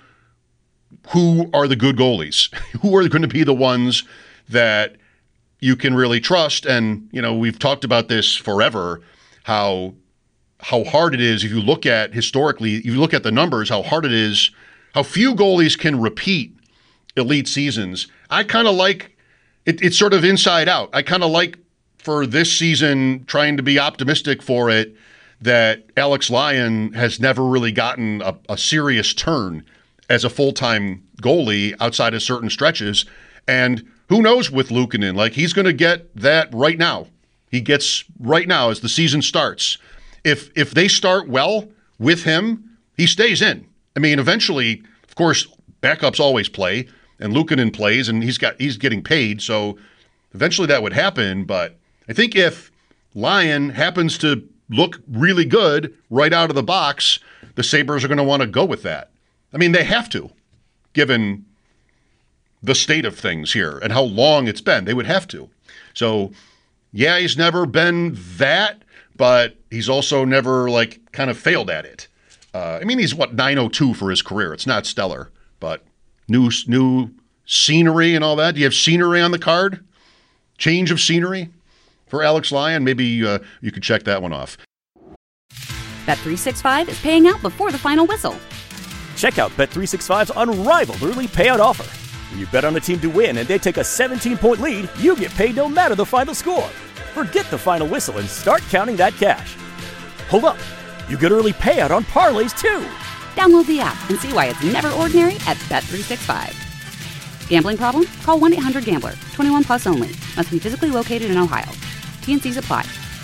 who are the good goalies, who are going to be the ones that you can really trust. And, you know, we've talked about this forever, how hard it is if you look at historically, if you look at the numbers, how hard it is, how few goalies can repeat elite seasons. I kind of like it's sort of inside out. I kind of like for this season, trying to be optimistic for it, that Alex Lyon has never really gotten a serious turn as a full-time goalie outside of certain stretches. And who knows with Luukkonen? Like, he's going to get that right now. He gets right now as the season starts. If they start well with him, he stays in. I mean, eventually, of course, backups always play, and Luukkonen plays, and he's getting paid, so eventually that would happen. But I think if Lyon happens to look really good right out of the box, the Sabres are going to want to go with that. I mean, they have to, given the state of things here and how long it's been. They would have to. So, yeah, he's never been that, but he's also never, like, kind of failed at it. I mean, he's, .902 for his career. It's not stellar, but new scenery and all that. Do you have scenery on the card? Change of scenery for Alex Lyon? Maybe you could check that one off. Bet365 is paying out before the final whistle. Check out Bet365's unrivaled early payout offer. When you bet on a team to win and they take a 17-point lead, you get paid no matter the final score. Forget the final whistle and start counting that cash. Hold up. You get early payout on parlays, too. Download the app and see why it's never ordinary at Bet365. Gambling problem? Call 1-800-GAMBLER. 21 plus only. Must be physically located in Ohio. T&Cs apply.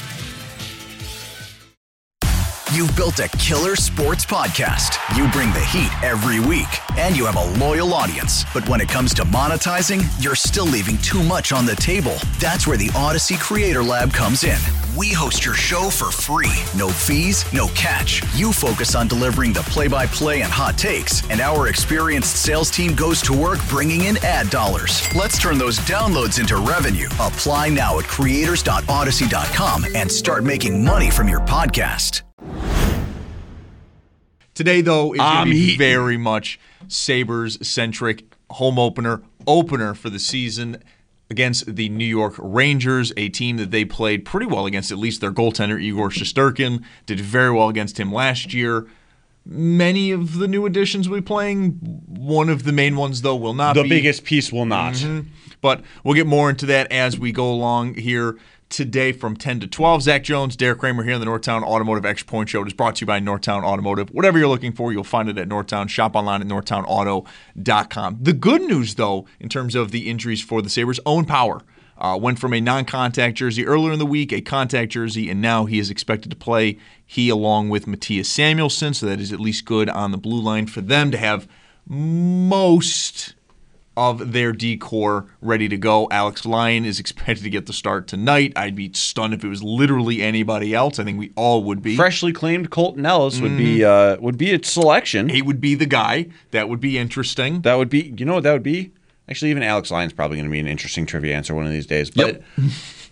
You've built a killer sports podcast. You bring the heat every week, and you have a loyal audience. But when it comes to monetizing, you're still leaving too much on the table. That's where the Odyssey Creator Lab comes in. We host your show for free. No fees, no catch. You focus on delivering the play-by-play and hot takes, and our experienced sales team goes to work bringing in ad dollars. Let's turn those downloads into revenue. Apply now at creators.odyssey.com and start making money from your podcast. Today, though, is going to be very much Sabres-centric home opener for the season against the New York Rangers, a team that they played pretty well against, at least their goaltender, Igor Shesterkin, did very well against him last year. Many of the new additions will be playing. One of the main ones, though, will not be. The biggest piece will not. Mm-hmm. But we'll get more into that as we go along here today from 10 to 12. Zach Jones, Derek Kramer here on the Northtown Automotive Extra Point Show. It is brought to you by Northtown Automotive. Whatever you're looking for, you'll find it at Northtown. Shop online at northtownauto.com. The good news, though, in terms of the injuries for the Sabres, Owen Power went from a non-contact jersey earlier in the week, a contact jersey, and now he is expected to play. He, along with Matthias Samuelsson, so that is at least good on the blue line for them to have most of their D-core ready to go. Alex Lyon is expected to get the start tonight. I'd be stunned if it was literally anybody else. I think we all would be. Freshly claimed Colton Ellis would be a selection. He would be the guy. That would be interesting. That would be, you know what that would be? Actually, even Alex Lyon's probably going to be an interesting trivia answer one of these days. But yep.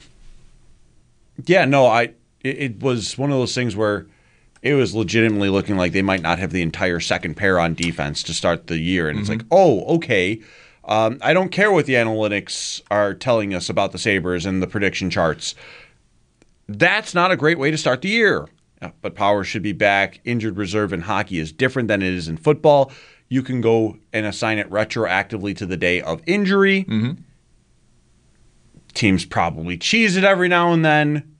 Yeah, no, it was one of those things where it was legitimately looking like they might not have the entire second pair on defense to start the year. And it's like, oh, okay. I don't care what the analytics are telling us about the Sabres and the prediction charts. That's not a great way to start the year. But Power should be back. Injured reserve in hockey is different than it is in football. You can go and assign it retroactively to the day of injury. Mm-hmm. Teams probably cheese it every now and then.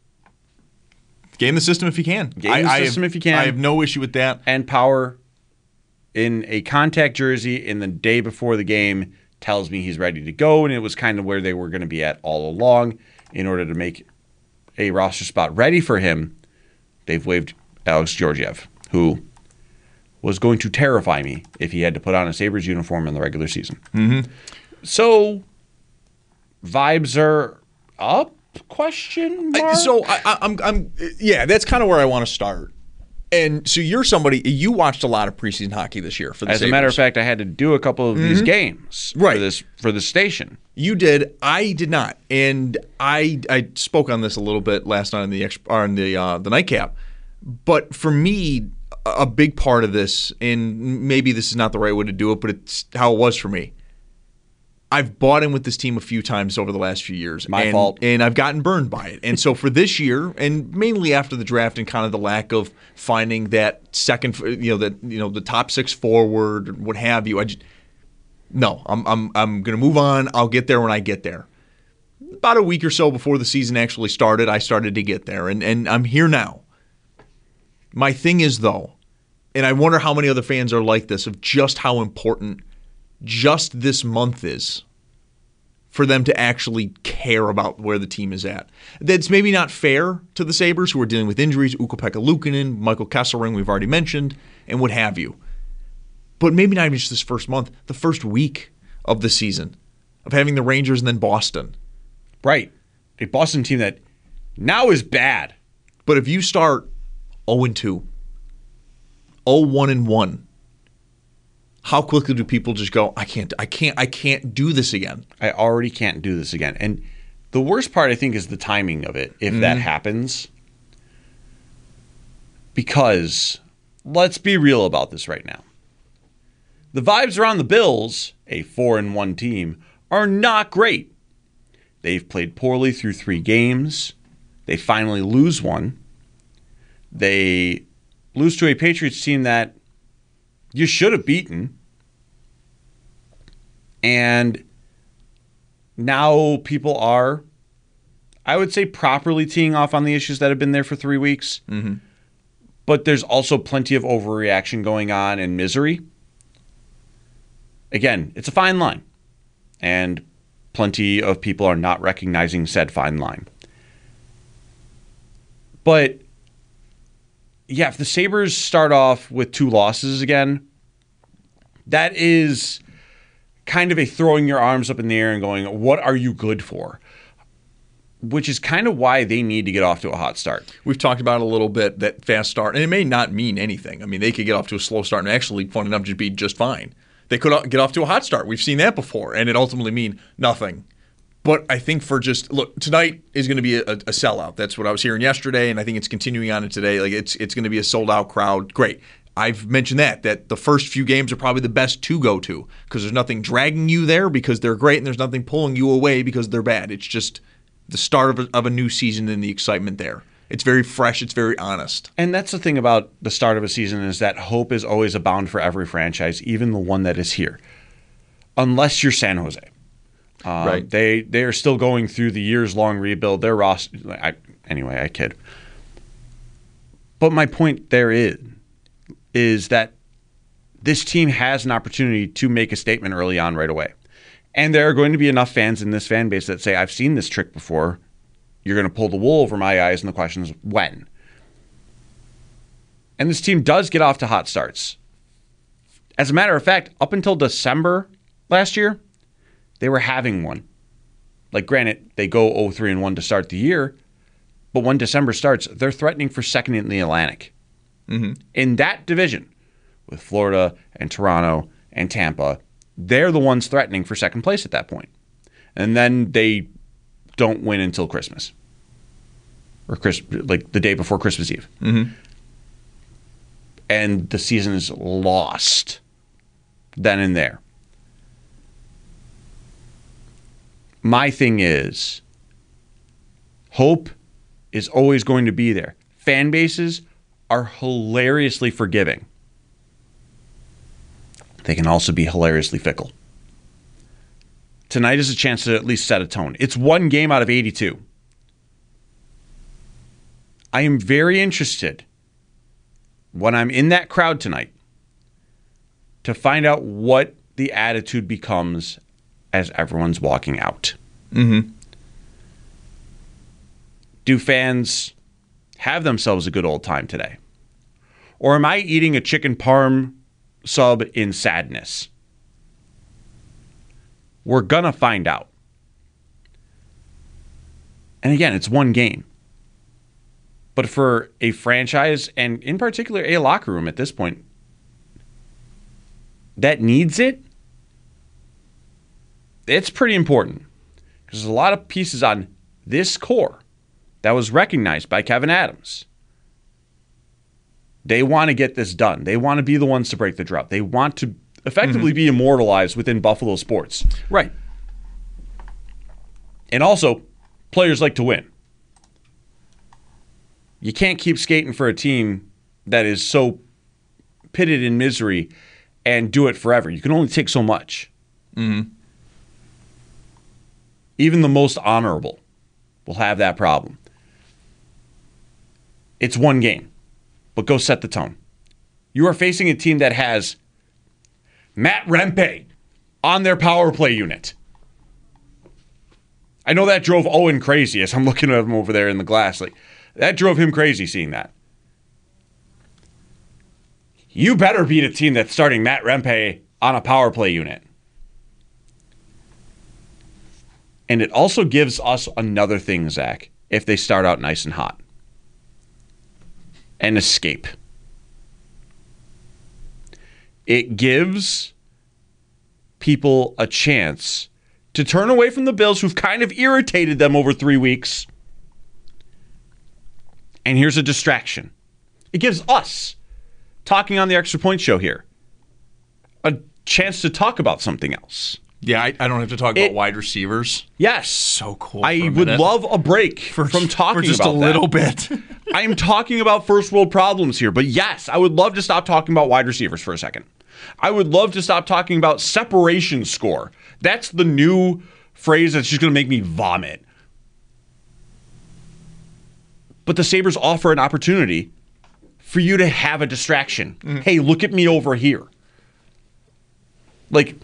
Game the system if you can. Game the system if you can. I have no issue with that. And Power in a contact jersey in the day before the game tells me he's ready to go, and it was kind of where they were going to be at all along. In order to make a roster spot ready for him, they've waived Alex Georgiev, who was going to terrify me if he had to put on a Sabres uniform in the regular season. Mm-hmm. So, vibes are up? Question mark? So I'm yeah, that's kind of where I want to start. And so you're somebody, you watched a lot of preseason hockey this year for the As Sabres. a matter of fact, I had to do a couple of these games for this station. You did. I did not. And I spoke on this a little bit last night on the nightcap. But for me, a big part of this, and maybe this is not the right way to do it, but it's how it was for me. I've bought in with this team a few times over the last few years. My fault. And I've gotten burned by it. And so for this year, and mainly after the draft and kind of the lack of finding that second, the top six forward, or what have you, I'm going to move on. I'll get there when I get there. About a week or so before the season actually started, I started to get there, and I'm here now. My thing is, though, And I wonder how many other fans are like this, of just how important just this month is for them to actually care about where the team is at. That's maybe not fair to the Sabres, who are dealing with injuries, Ukko-Pekka Luukkonen, Michael Kesselring, we've already mentioned, and what have you. But maybe not even just this first month, the first week of the season, of having the Rangers and then Boston. Right. A Boston team that now is bad. But if you start 0-2, 0-1-1, how quickly do people just go, I can't do this again. I already can't do this again. And the worst part, I think, is the timing of it, if that happens. Because let's be real about this right now. The vibes around the Bills, a 4-1 team, are not great. They've played poorly through 3 games. They finally lose one. They lose to a Patriots team that you should have beaten. And now people are, I would say, properly teeing off on the issues that have been there for 3 weeks. Mm-hmm. But there's also plenty of overreaction going on and misery. Again, it's a fine line. And plenty of people are not recognizing said fine line. But, yeah, if the Sabres start off with 2 losses again, that is kind of a throwing your arms up in the air and going, what are you good for? Which is kind of why they need to get off to a hot start. We've talked about it a little bit, that fast start, and it may not mean anything. I mean, they could get off to a slow start and actually, fun enough, just be just fine. They could get off to a hot start. We've seen that before, and it ultimately mean nothing. But I think tonight is going to be a sellout. That's what I was hearing yesterday, and I think it's continuing on today. Like it's going to be a sold-out crowd. Great. I've mentioned that the first few games are probably the best to go to because there's nothing dragging you there because they're great, and there's nothing pulling you away because they're bad. It's just the start of a new season and the excitement there. It's very fresh. It's very honest. And that's the thing about the start of a season is that hope is always abound for every franchise, even the one that is here. Unless you're San Jose. Right. They are still going through the years-long rebuild. Their roster. Anyway, I kid. But my point there is that this team has an opportunity to make a statement early on right away. And there are going to be enough fans in this fan base that say, I've seen this trick before. You're going to pull the wool over my eyes, and the question is, when? And this team does get off to hot starts. As a matter of fact, up until December last year, they were having one. Like, granted, they go 0-3-1 to start the year, but when December starts, they're threatening for second in the Atlantic. Mm-hmm. In that division, with Florida and Toronto and Tampa, they're the ones threatening for second place at that point. And then they don't win until Christmas. Or like the day before Christmas Eve. Mm-hmm. And the season is lost then and there. My thing is, hope is always going to be there. Fan bases are hilariously forgiving. They can also be hilariously fickle. Tonight is a chance to at least set a tone. It's 1 game out of 82. I am very interested when I'm in that crowd tonight to find out what the attitude becomes as everyone's walking out. Mm-hmm. Do fans have themselves a good old time today? Or am I eating a chicken parm sub in sadness? We're going to find out. And again, it's 1 game. But for a franchise, and in particular a locker room at this point, that needs it, it's pretty important. Because there's a lot of pieces on this core that was recognized by Kevin Adams. They want to get this done. They want to be the ones to break the drought. They want to effectively be immortalized within Buffalo sports. Right. And also, players like to win. You can't keep skating for a team that is so pitted in misery and do it forever. You can only take so much. Mm-hmm. Even the most honorable will have that problem. It's 1 game, but go set the tone. You are facing a team that has Matt Rempe on their power play unit. I know that drove Owen crazy as I'm looking at him over there in the glass. Like, that drove him crazy seeing that. You better beat a team that's starting Matt Rempe on a power play unit. And it also gives us another thing, Zach, if they start out nice and hot. An escape. It gives people a chance to turn away from the Bills, who've kind of irritated them over 3 weeks. And here's a distraction. It gives us, talking on the Extra Point Show here, a chance to talk about something else. Yeah, I don't have to talk about wide receivers. Yes. So cool. I would love a break from talking for just about a little bit. I'm talking about first world problems here, but yes, I would love to stop talking about wide receivers for a second. I would love to stop talking about separation score. That's the new phrase that's just going to make me vomit. But the Sabres offer an opportunity for you to have a distraction. Hey, look at me over here. Like,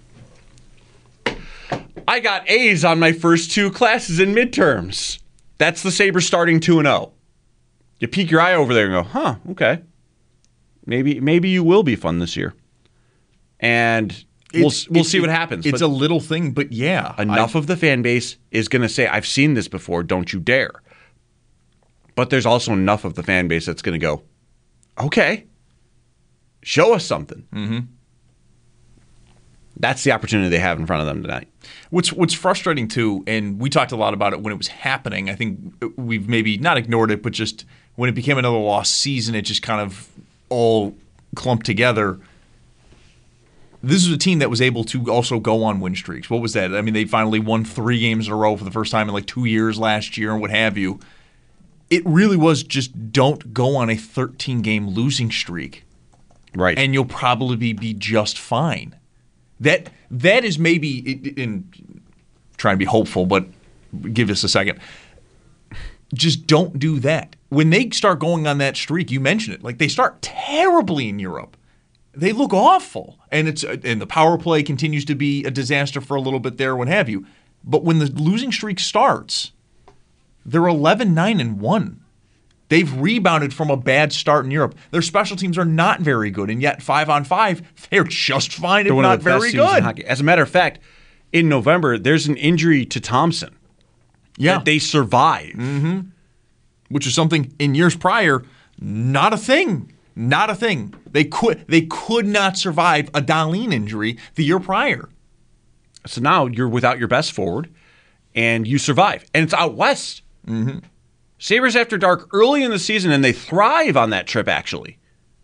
I got A's on my first 2 classes in midterms. That's the Sabres starting 2-0. You peek your eye over there and go, huh, okay. Maybe you will be fun this year. And we'll see what happens. It's a little thing, but yeah. Enough of the fan base is going to say, I've seen this before, don't you dare. But there's also enough of the fan base that's going to go, okay, show us something. Mm-hmm. That's the opportunity they have in front of them tonight. What's frustrating too, and we talked a lot about it when it was happening. I think we've maybe not ignored it, but just when it became another lost season, it just kind of all clumped together. This is a team that was able to also go on win streaks. What was that? I mean, they finally won 3 games in a row for the first time in like 2 years last year and what have you. It really was just don't go on a 13-game losing streak. Right. And you'll probably be just fine. That is maybe, in trying to be hopeful, but give us a second. Just don't do that. When they start going on that streak, you mentioned it, like they start terribly in Europe. They look awful. And the power play continues to be a disaster for a little bit there, what have you. But when the losing streak starts, they're 11-9-1. They've rebounded from a bad start in Europe. Their special teams are not very good, and yet 5-on-5, they're just fine, if not very good. As a matter of fact, in November, there's an injury to Thompson. Yeah. That they survive. Mm-hmm. Which is something in years prior, not a thing. Not a thing. They could not survive a Dahlin injury the year prior. So now you're without your best forward, and you survive. And it's out west. Mm-hmm. Sabres After Dark early in the season, and they thrive on that trip, actually.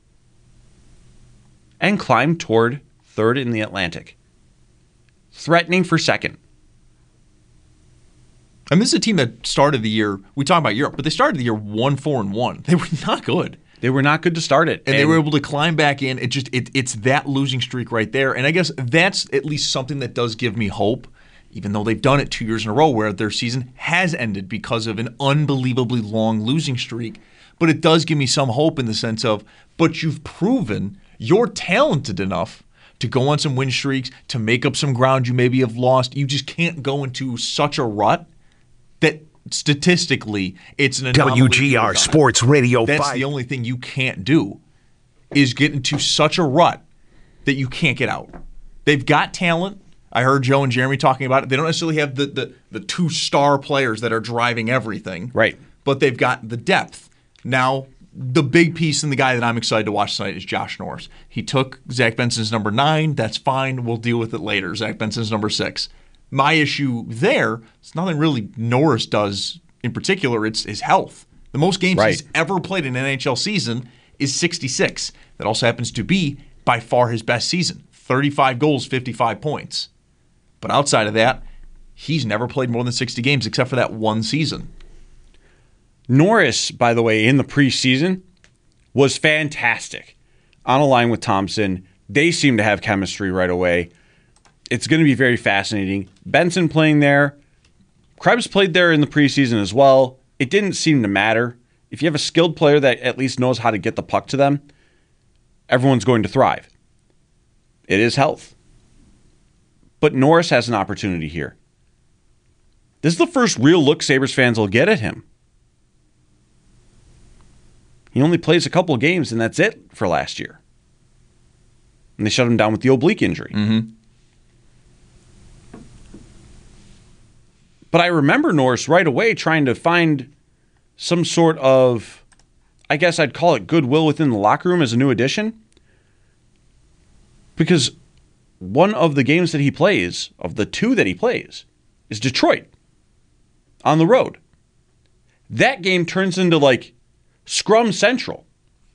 And climb toward 3rd in the Atlantic. Threatening for 2nd. And this is a team that started the year, we talk about Europe, but they started the year 1-4-1. They were not good. They were not good to start it. And they were able to climb back in. It's that losing streak right there. And I guess that's at least something that does give me hope, even though they've done it 2 years in a row where their season has ended because of an unbelievably long losing streak. But it does give me some hope in the sense of, but you've proven you're talented enough to go on some win streaks, to make up some ground you maybe have lost. You just can't go into such a rut that statistically it's an anomaly. WGR Sports Radio 5. That's the only thing you can't do is get into such a rut that you can't get out. They've got talent. I heard Joe and Jeremy talking about it. They don't necessarily have the 2-star players that are driving everything. Right. But they've got the depth. Now, the big piece and the guy that I'm excited to watch tonight is Josh Norris. He took Zach Benson's number 9. That's fine. We'll deal with it later. Zach Benson's number 6. My issue there is nothing really Norris does in particular. It's his health. The most games he's ever played in an NHL season is 66. That also happens to be by far his best season. 35 goals, 55 points. But outside of that, he's never played more than 60 games except for that one season. Norris, by the way, in the preseason was fantastic. On a line with Thompson. They seem to have chemistry right away. It's going to be very fascinating. Benson playing there. Krebs played there in the preseason as well. It didn't seem to matter. If you have a skilled player that at least knows how to get the puck to them, everyone's going to thrive. It is health. But Norris has an opportunity here. This is the first real look Sabres fans will get at him. He only plays a couple of games, and that's it for last year. And they shut him down with the oblique injury. Mm-hmm. But I remember Norris right away trying to find some sort of, I guess I'd call it goodwill within the locker room as a new addition. Because one of the games that he plays, of the two that he plays, is Detroit on the road. That game turns into like Scrum Central.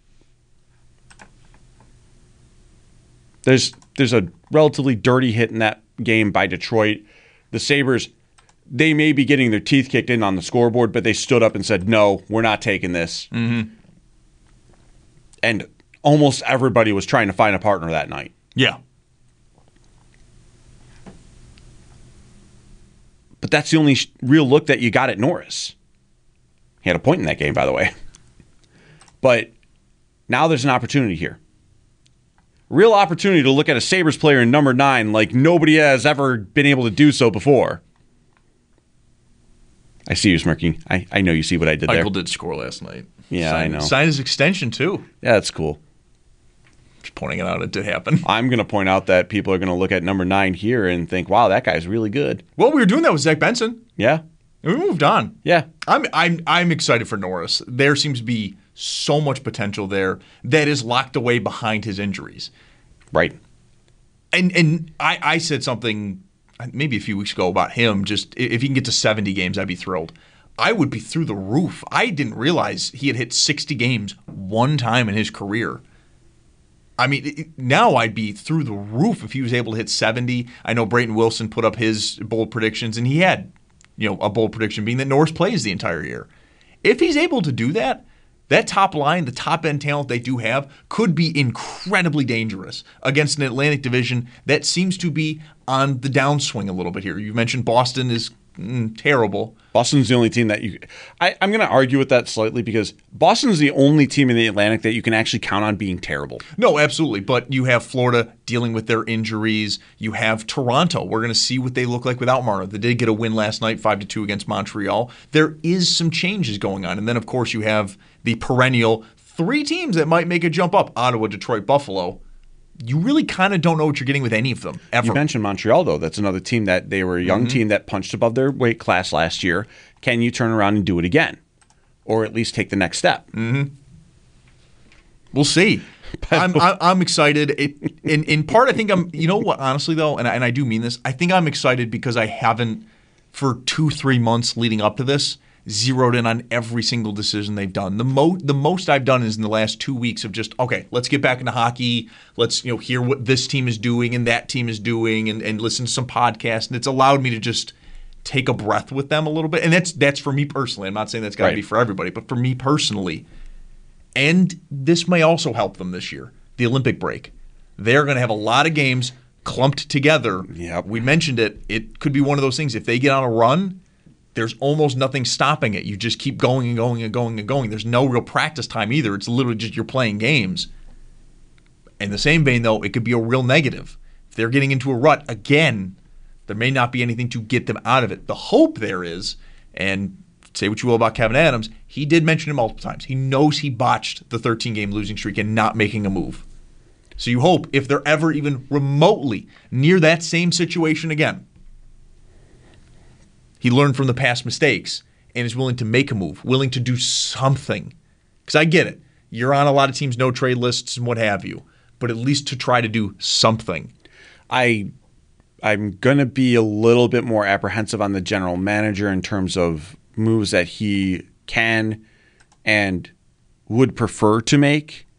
There's a relatively dirty hit in that game by Detroit. The Sabres, they may be getting their teeth kicked in on the scoreboard, but they stood up and said, no, we're not taking this. Mm-hmm. And almost everybody was trying to find a partner that night. Yeah. But that's the only real look that you got at Norris. He had a point in that game, by the way. But now there's an opportunity here. Real opportunity to look at a Sabres player in number 9 like nobody has ever been able to do so before. I see you smirking. I know you see what I did there. Michael did score last night. Yeah, I know. Signed his extension, too. Yeah, that's cool. Just pointing it out, it did happen. I'm going to point out that people are going to look at number 9 here and think, wow, that guy's really good. Well, we were doing that with Zach Benson. Yeah. And we moved on. Yeah. I'm excited for Norris. There seems to be so much potential there that is locked away behind his injuries. Right. And I said something maybe a few weeks ago about him, just if he can get to 70 games, I'd be thrilled. I would be through the roof. I didn't realize he had hit 60 games one time in his career. I mean, now I'd be through the roof if he was able to hit 70. I know Brayton Wilson put up his bold predictions, and he had, a bold prediction being that Norris plays the entire year. If he's able to do that, that top line, the top-end talent they do have, could be incredibly dangerous against an Atlantic division that seems to be on the downswing a little bit here. You mentioned Boston is terrible. Boston's the only team that you... I'm going to argue with that slightly because Boston's the only team in the Atlantic that you can actually count on being terrible. No, absolutely. But you have Florida dealing with their injuries. You have Toronto. We're going to see what they look like without Marner. They did get a win last night, 5-2 against Montreal. There is some changes going on. And then, of course, you have the perennial 3 teams that might make a jump up. Ottawa, Detroit, Buffalo. You really kind of don't know what you're getting with any of them, ever. You mentioned Montreal, though. That's another team that they were a young team that punched above their weight class last year. Can you turn around and do it again? Or at least take the next step? Mm-hmm. We'll see. I'm excited. In part, I think I'm, honestly, though, and I do mean this, I think I'm excited because I haven't, for 2-3 months leading up to this, zeroed in on every single decision they've done. The most I've done is in the last 2 weeks of just, okay, let's get back into hockey. Let's hear what this team is doing and that team is doing and listen to some podcasts. And it's allowed me to just take a breath with them a little bit. And that's for me personally. I'm not saying that's got to be for everybody, but for me personally. And this may also help them this year, the Olympic break. They're going to have a lot of games clumped together. Yep. We mentioned it. It could be one of those things. If they get on a run, there's almost nothing stopping it. You just keep going and going and going and going. There's no real practice time either. It's literally just you're playing games. In the same vein, though, it could be a real negative. If they're getting into a rut, again, there may not be anything to get them out of it. The hope there is, and say what you will about Kevin Adams, he did mention it multiple times. He knows he botched the 13-game losing streak and not making a move. So you hope if they're ever even remotely near that same situation again, he learned from the past mistakes and is willing to make a move, willing to do something. Because I get it. You're on a lot of teams' no-trade lists and what have you. But at least to try to do something. I'm going to be a little bit more apprehensive on the general manager in terms of moves that he can and would prefer to make.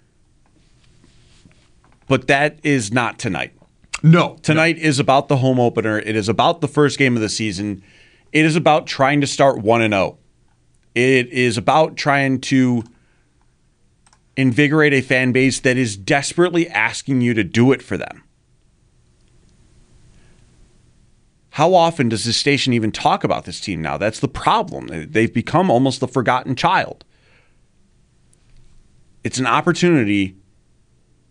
But that is not tonight. No. Tonight is about the home opener. It is about the first game of the season. It is about trying to start 1-0. It is about trying to invigorate a fan base that is desperately asking you to do it for them. How often does this station even talk about this team now? That's the problem. They've become almost the forgotten child. It's an opportunity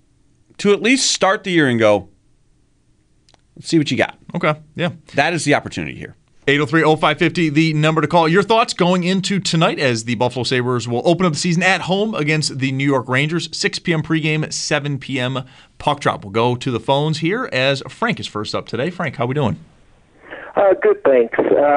to at least start the year and go, let's see what you got. Okay, yeah. That is the opportunity here. 803-0550, the number to call. Your thoughts going into tonight as the Buffalo Sabres will open up the season at home against the New York Rangers. 6 p.m. pregame, 7 p.m. puck drop. We'll go to the phones here as Frank is first up today. Frank, how we doing? Good, thanks.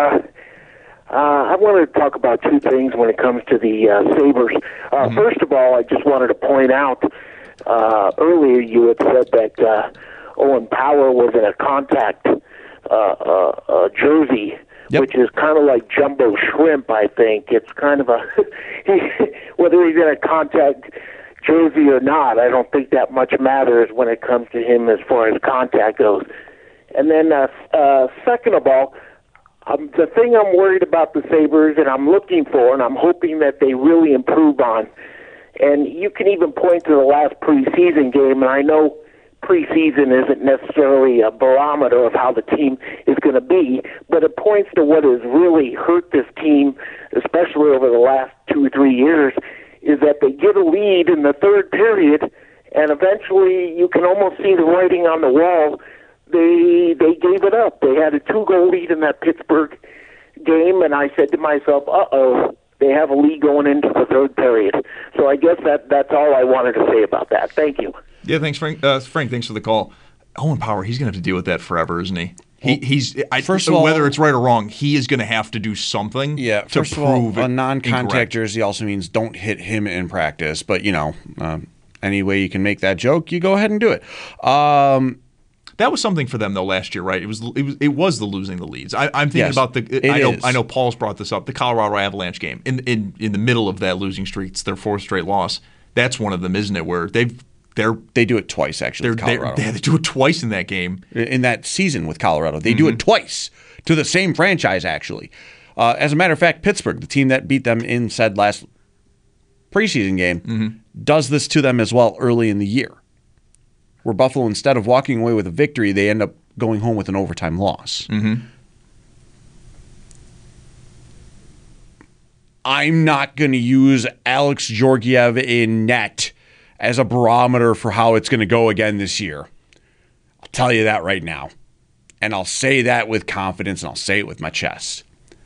I wanted to talk about two things when it comes to the Sabres. First of all, I just wanted to point out, earlier you had said that Owen Power was in a contact jersey, which is kind of like jumbo shrimp, I think. It's kind of a, whether he's in a contact jersey or not, I don't think that much matters when it comes to him as far as contact goes. And then second of all, the thing I'm worried about the Sabres and I'm looking for and I'm hoping that they really improve on, and you can even point to the last preseason game, and I know preseason isn't necessarily a barometer of how the team is going to be, but it points to what has really hurt this team, especially over the last 2 or 3 years, is that they get a lead in the third period, and eventually you can almost see the writing on the wall. They gave it up. They had a 2-goal lead in that Pittsburgh game, and I said to myself, uh-oh, they have a lead going into the third period. So I guess that's all I wanted to say about that. Thank you. Yeah, thanks, Frank. Frank, thanks for the call. Owen Power, he's going to have to deal with that forever, isn't he? First of all, whether it's right or wrong, he is going to have to do something to first of prove all, a non-contact incorrect. jersey also means don't hit him in practice. But, any way you can make that joke, you go ahead and do it. That was something for them though last year, right? It was the losing the leads. I'm thinking about I know Paul's brought this up, the Colorado Avalanche game in the middle of that losing streak. It's their 4th straight loss. That's one of them, isn't it? Where they do it twice actually. With Colorado. They do it twice in that game in that season with Colorado. They do it twice to the same franchise actually. As a matter of fact, Pittsburgh, the team that beat them in said last preseason game, does this to them as well early in the year. Where Buffalo, instead of walking away with a victory, they end up going home with an overtime loss. I'm not going to use Alex Georgiev in net as a barometer for how it's going to go again this year. I'll tell you that right now. And I'll say that with confidence, and I'll say it with my chest.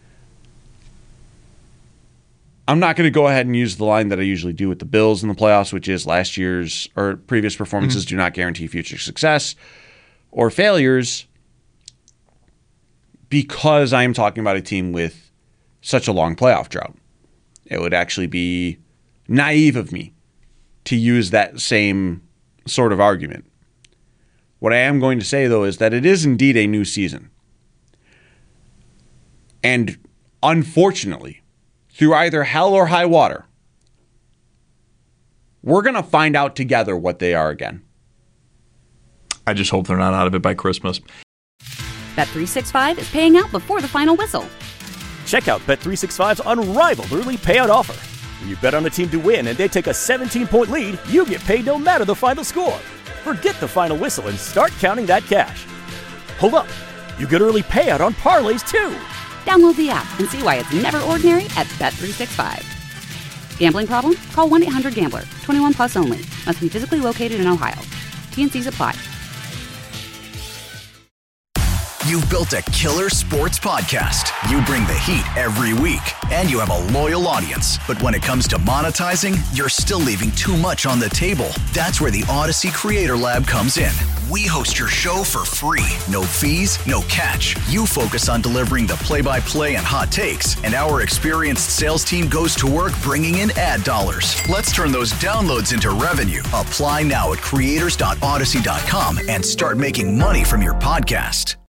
I'm not going to go ahead and use the line that I usually do with the Bills in the playoffs, which is last year's or previous performances do not guarantee future success or failures, because I am talking about a team with such a long playoff drought. It would actually be naive of me to use that same sort of argument. What I am going to say, though, is that it is indeed a new season. And unfortunately, through either hell or high water, we're going to find out together what they are again. I just hope they're not out of it by Christmas. Bet365 is paying out before the final whistle. Check out Bet365's unrivaled early payout offer. When you bet on a team to win and they take a 17-point lead, you get paid no matter the final score. Forget the final whistle and start counting that cash. Hold up. You get early payout on parlays, too. Download the app and see why it's never ordinary at Bet365. Gambling problem? Call 1-800-GAMBLER. 21 plus only. Must be physically located in Ohio. T&Cs apply. You've built a killer sports podcast. You bring the heat every week, and you have a loyal audience. But when it comes to monetizing, you're still leaving too much on the table. That's where the Odyssey Creator Lab comes in. We host your show for free. No fees, no catch. You focus on delivering the play-by-play and hot takes, and our experienced sales team goes to work bringing in ad dollars. Let's turn those downloads into revenue. Apply now at creators.odyssey.com and start making money from your podcast.